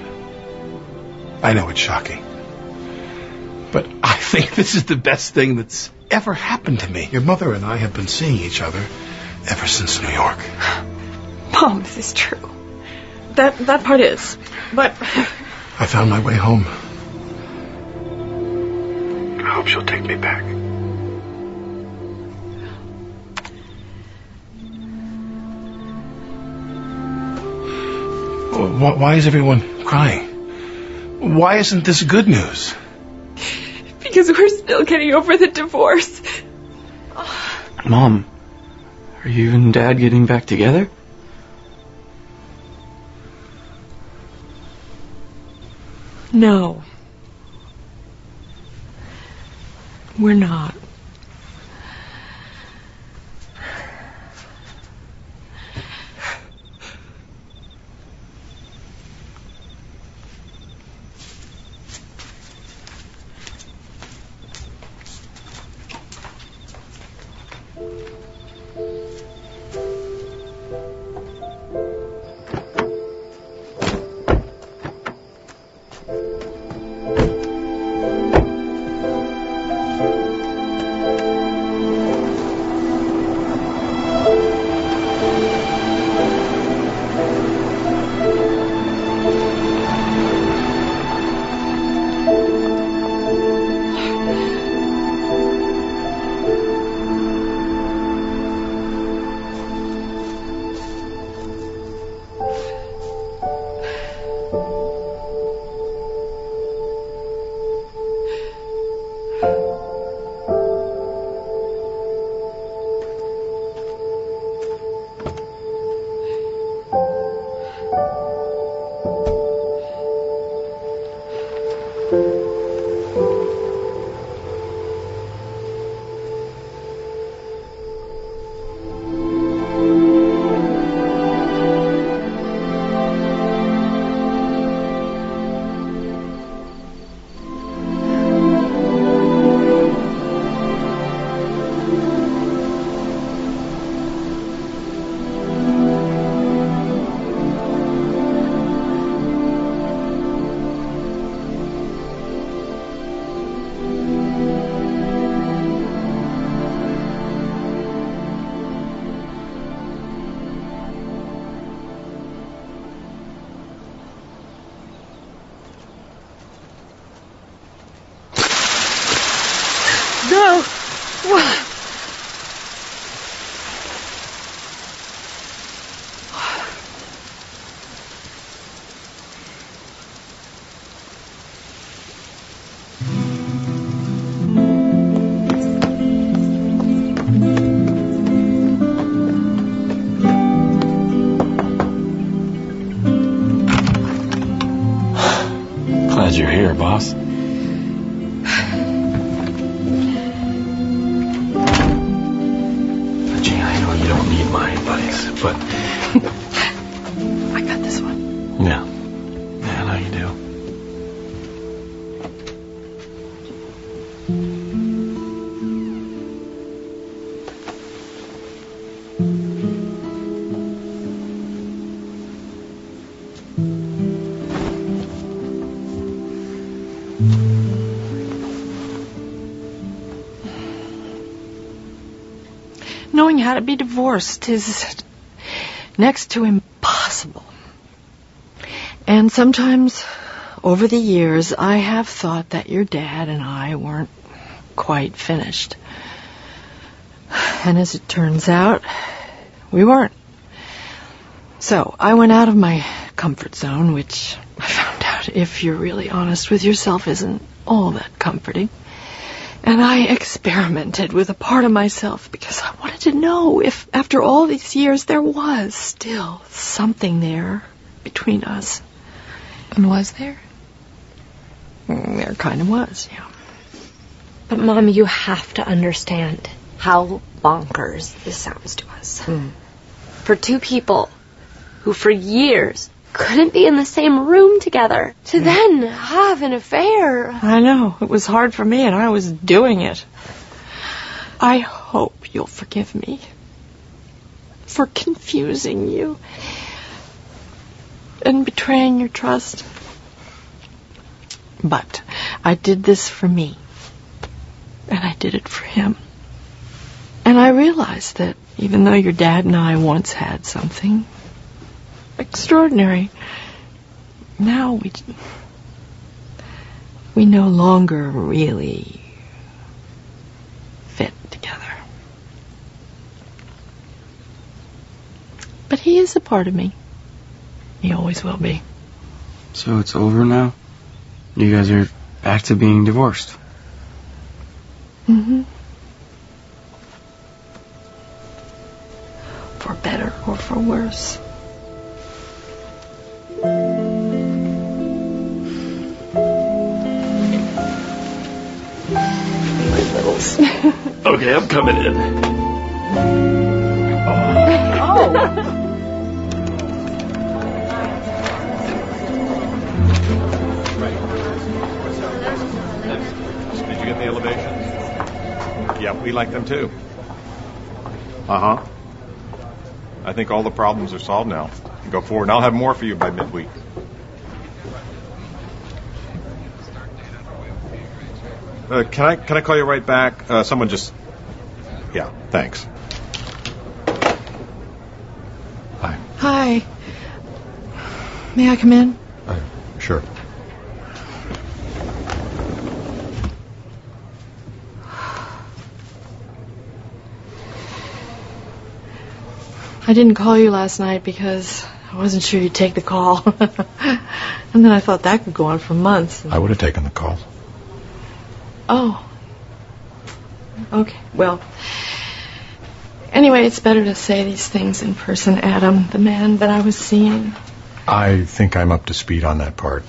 I know it's shocking. But I think this is the best thing that's ever happened to me. Your mother and I have been seeing each other ever since New York. Mom, this is true. That part is. But I found my way home. I hope she'll take me back. Why is everyone crying? Why isn't this good news? Because we're still getting over the divorce. Mom, are you and Dad getting back together? no. We're not. Glad you're here, boss. Gee, I know you don't need my advice, but... I got this one. Yeah. Yeah, I know you do. Knowing how to be divorced is next to impossible. And sometimes, over the years, I have thought that your dad and I weren't quite finished. And as it turns out, we weren't. So I went out of my comfort zone, which I found out, if you're really honest with yourself, isn't all that comforting. And I experimented with a part of myself because I wanted to know if, after all these years, there was still something there between us. And was there? There kind of was, yeah. But, Mom, you have to understand how bonkers this sounds to us. For two people who, for years, couldn't be in the same room together to then have an affair. I know. It was hard for me, and I was doing it. I hope you'll forgive me for confusing you and betraying your trust. But I did this for me, and I did it for him. And I realized that even though your dad and I once had something, extraordinary. Now we no longer really fit together. But he is a part of me. He always will be. So it's over now? You guys are back to being divorced? Mm-hmm. For better or for worse. My littles. Okay, I'm coming in. Oh. Did you get the elevations? Yeah, we like them too. Uh-huh. I think all the problems are solved now. Go forward, and I'll have more for you by midweek. Can I call you right back? Someone just... Yeah, thanks. Hi. Hi. May I come in? Sure. I didn't call you last night because I wasn't sure you'd take the call. And then I thought that could go on for months. I would have taken the call. Oh. Okay, well. Anyway, it's better to say these things in person, Adam. The man that I was seeing. I think I'm up to speed on that part.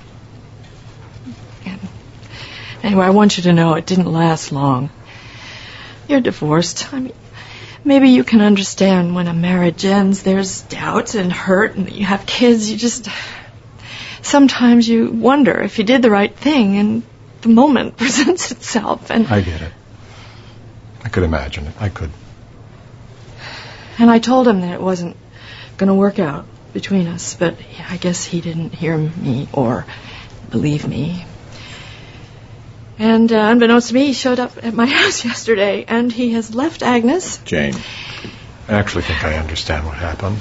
And anyway, I want you to know it didn't last long. You're divorced. I mean, maybe you can understand when a marriage ends, there's doubt and hurt, and you have kids. You just... Sometimes you wonder if you did the right thing, and the moment presents itself, and... I get it. I could imagine it. I could. And I told him that it wasn't going to work out between us, but I guess he didn't hear me or believe me. And unbeknownst to me, he showed up at my house yesterday, and he has left Agnes. Jane, I actually think I understand what happened.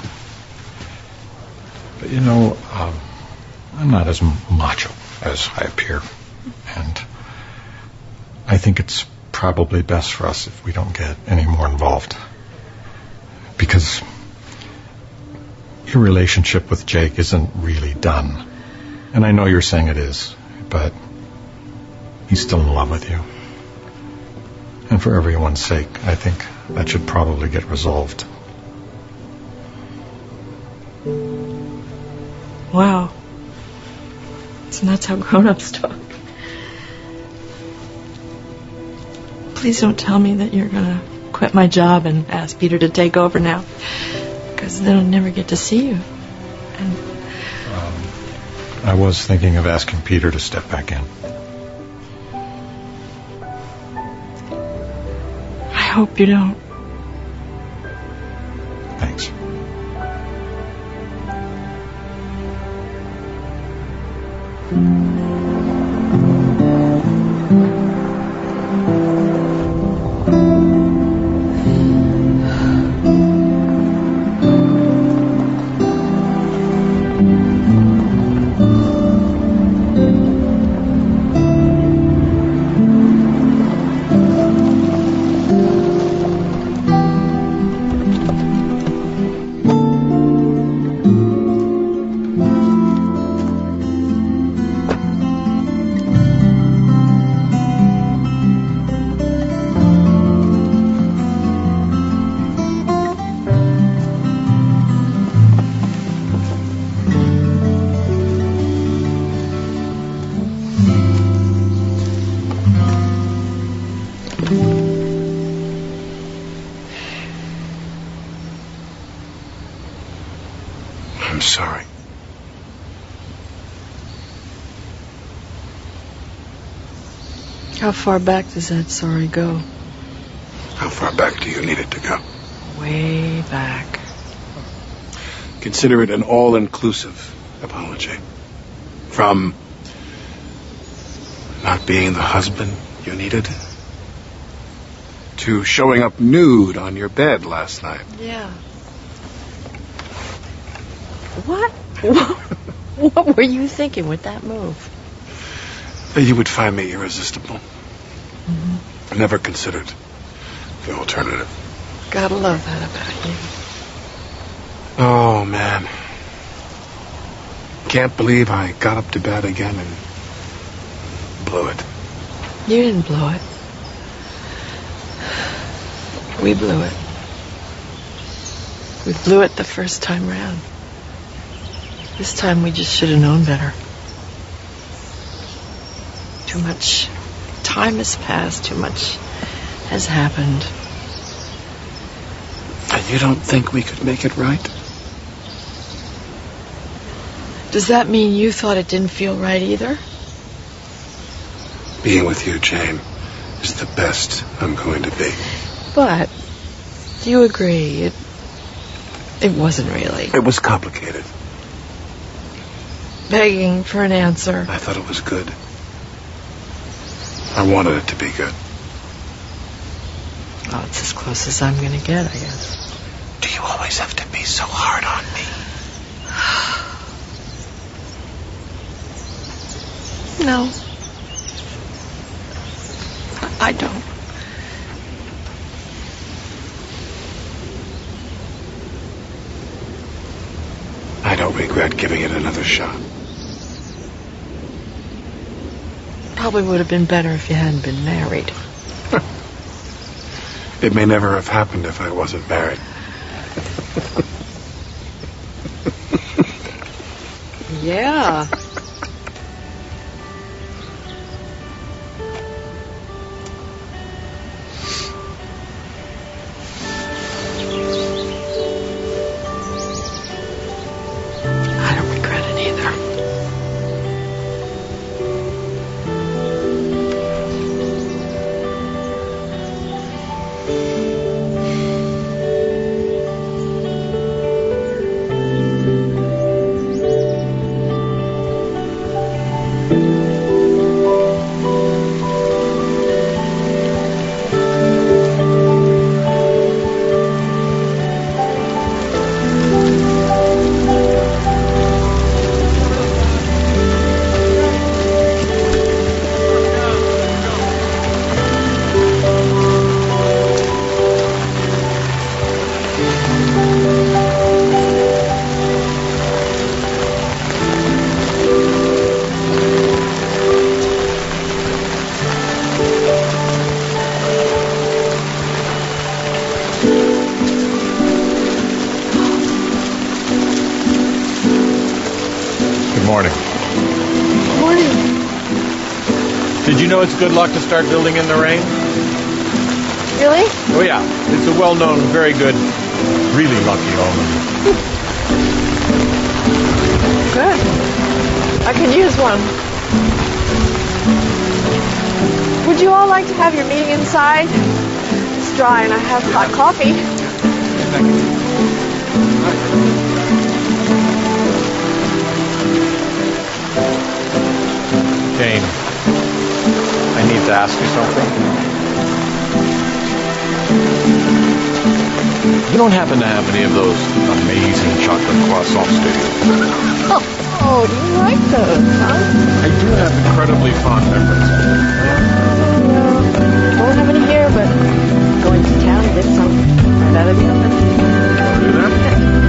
But, you know, I'm not as macho as I appear. And I think it's probably best for us if we don't get any more involved. Because your relationship with Jake isn't really done. And I know you're saying it is, but he's still in love with you. And for everyone's sake, I think that should probably get resolved. Wow. So that's how grown-ups talk. Please don't tell me that you're going to quit my job and ask Peter to take over now. Because then I'll never get to see you. And I was thinking of asking Peter to step back in. I hope you don't. Thanks. I'm sorry. How far back does that sorry go? How far back do you need it to go? Way back. Consider it an all-inclusive apology. From not being the husband you needed to showing up nude on your bed last night. Yeah. What? What were you thinking with that move? That you would find me irresistible. I never considered the alternative. Gotta love that about you. Oh, man. Can't believe I got up to bat again and blew it. You didn't blow it. We blew it. We blew it the first time round. This time we just should have known better. Too much time has passed. Too much has happened. And you don't think we could make it right? Does that mean you thought it didn't feel right either? Being with you, Jane, is the best I'm going to be. But do you agree it wasn't really? It was complicated. Begging for an answer. I thought it was good. I wanted it to be good. Oh, it's as close as I'm going to get, I guess. Do you always have to be so hard on me? No. I don't. I don't regret giving it another shot. Probably would have been better if you hadn't been married. It may never have happened if I wasn't married. Yeah. I don't regret it either. Morning. Morning. Did you know it's good luck to start building in the rain? Really? Oh, yeah. It's a well-known, very good, really lucky omen. Good. I could use one. Would you all like to have your meeting inside? It's dry and I have hot coffee. Jane, I need to ask you something. You don't happen to have any of those amazing chocolate croissants, do you? Oh, do you like those, huh? I do have incredibly fond memories. No, don't have any here, but going to town and get some right out of the oven. Do that?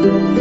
Thank you.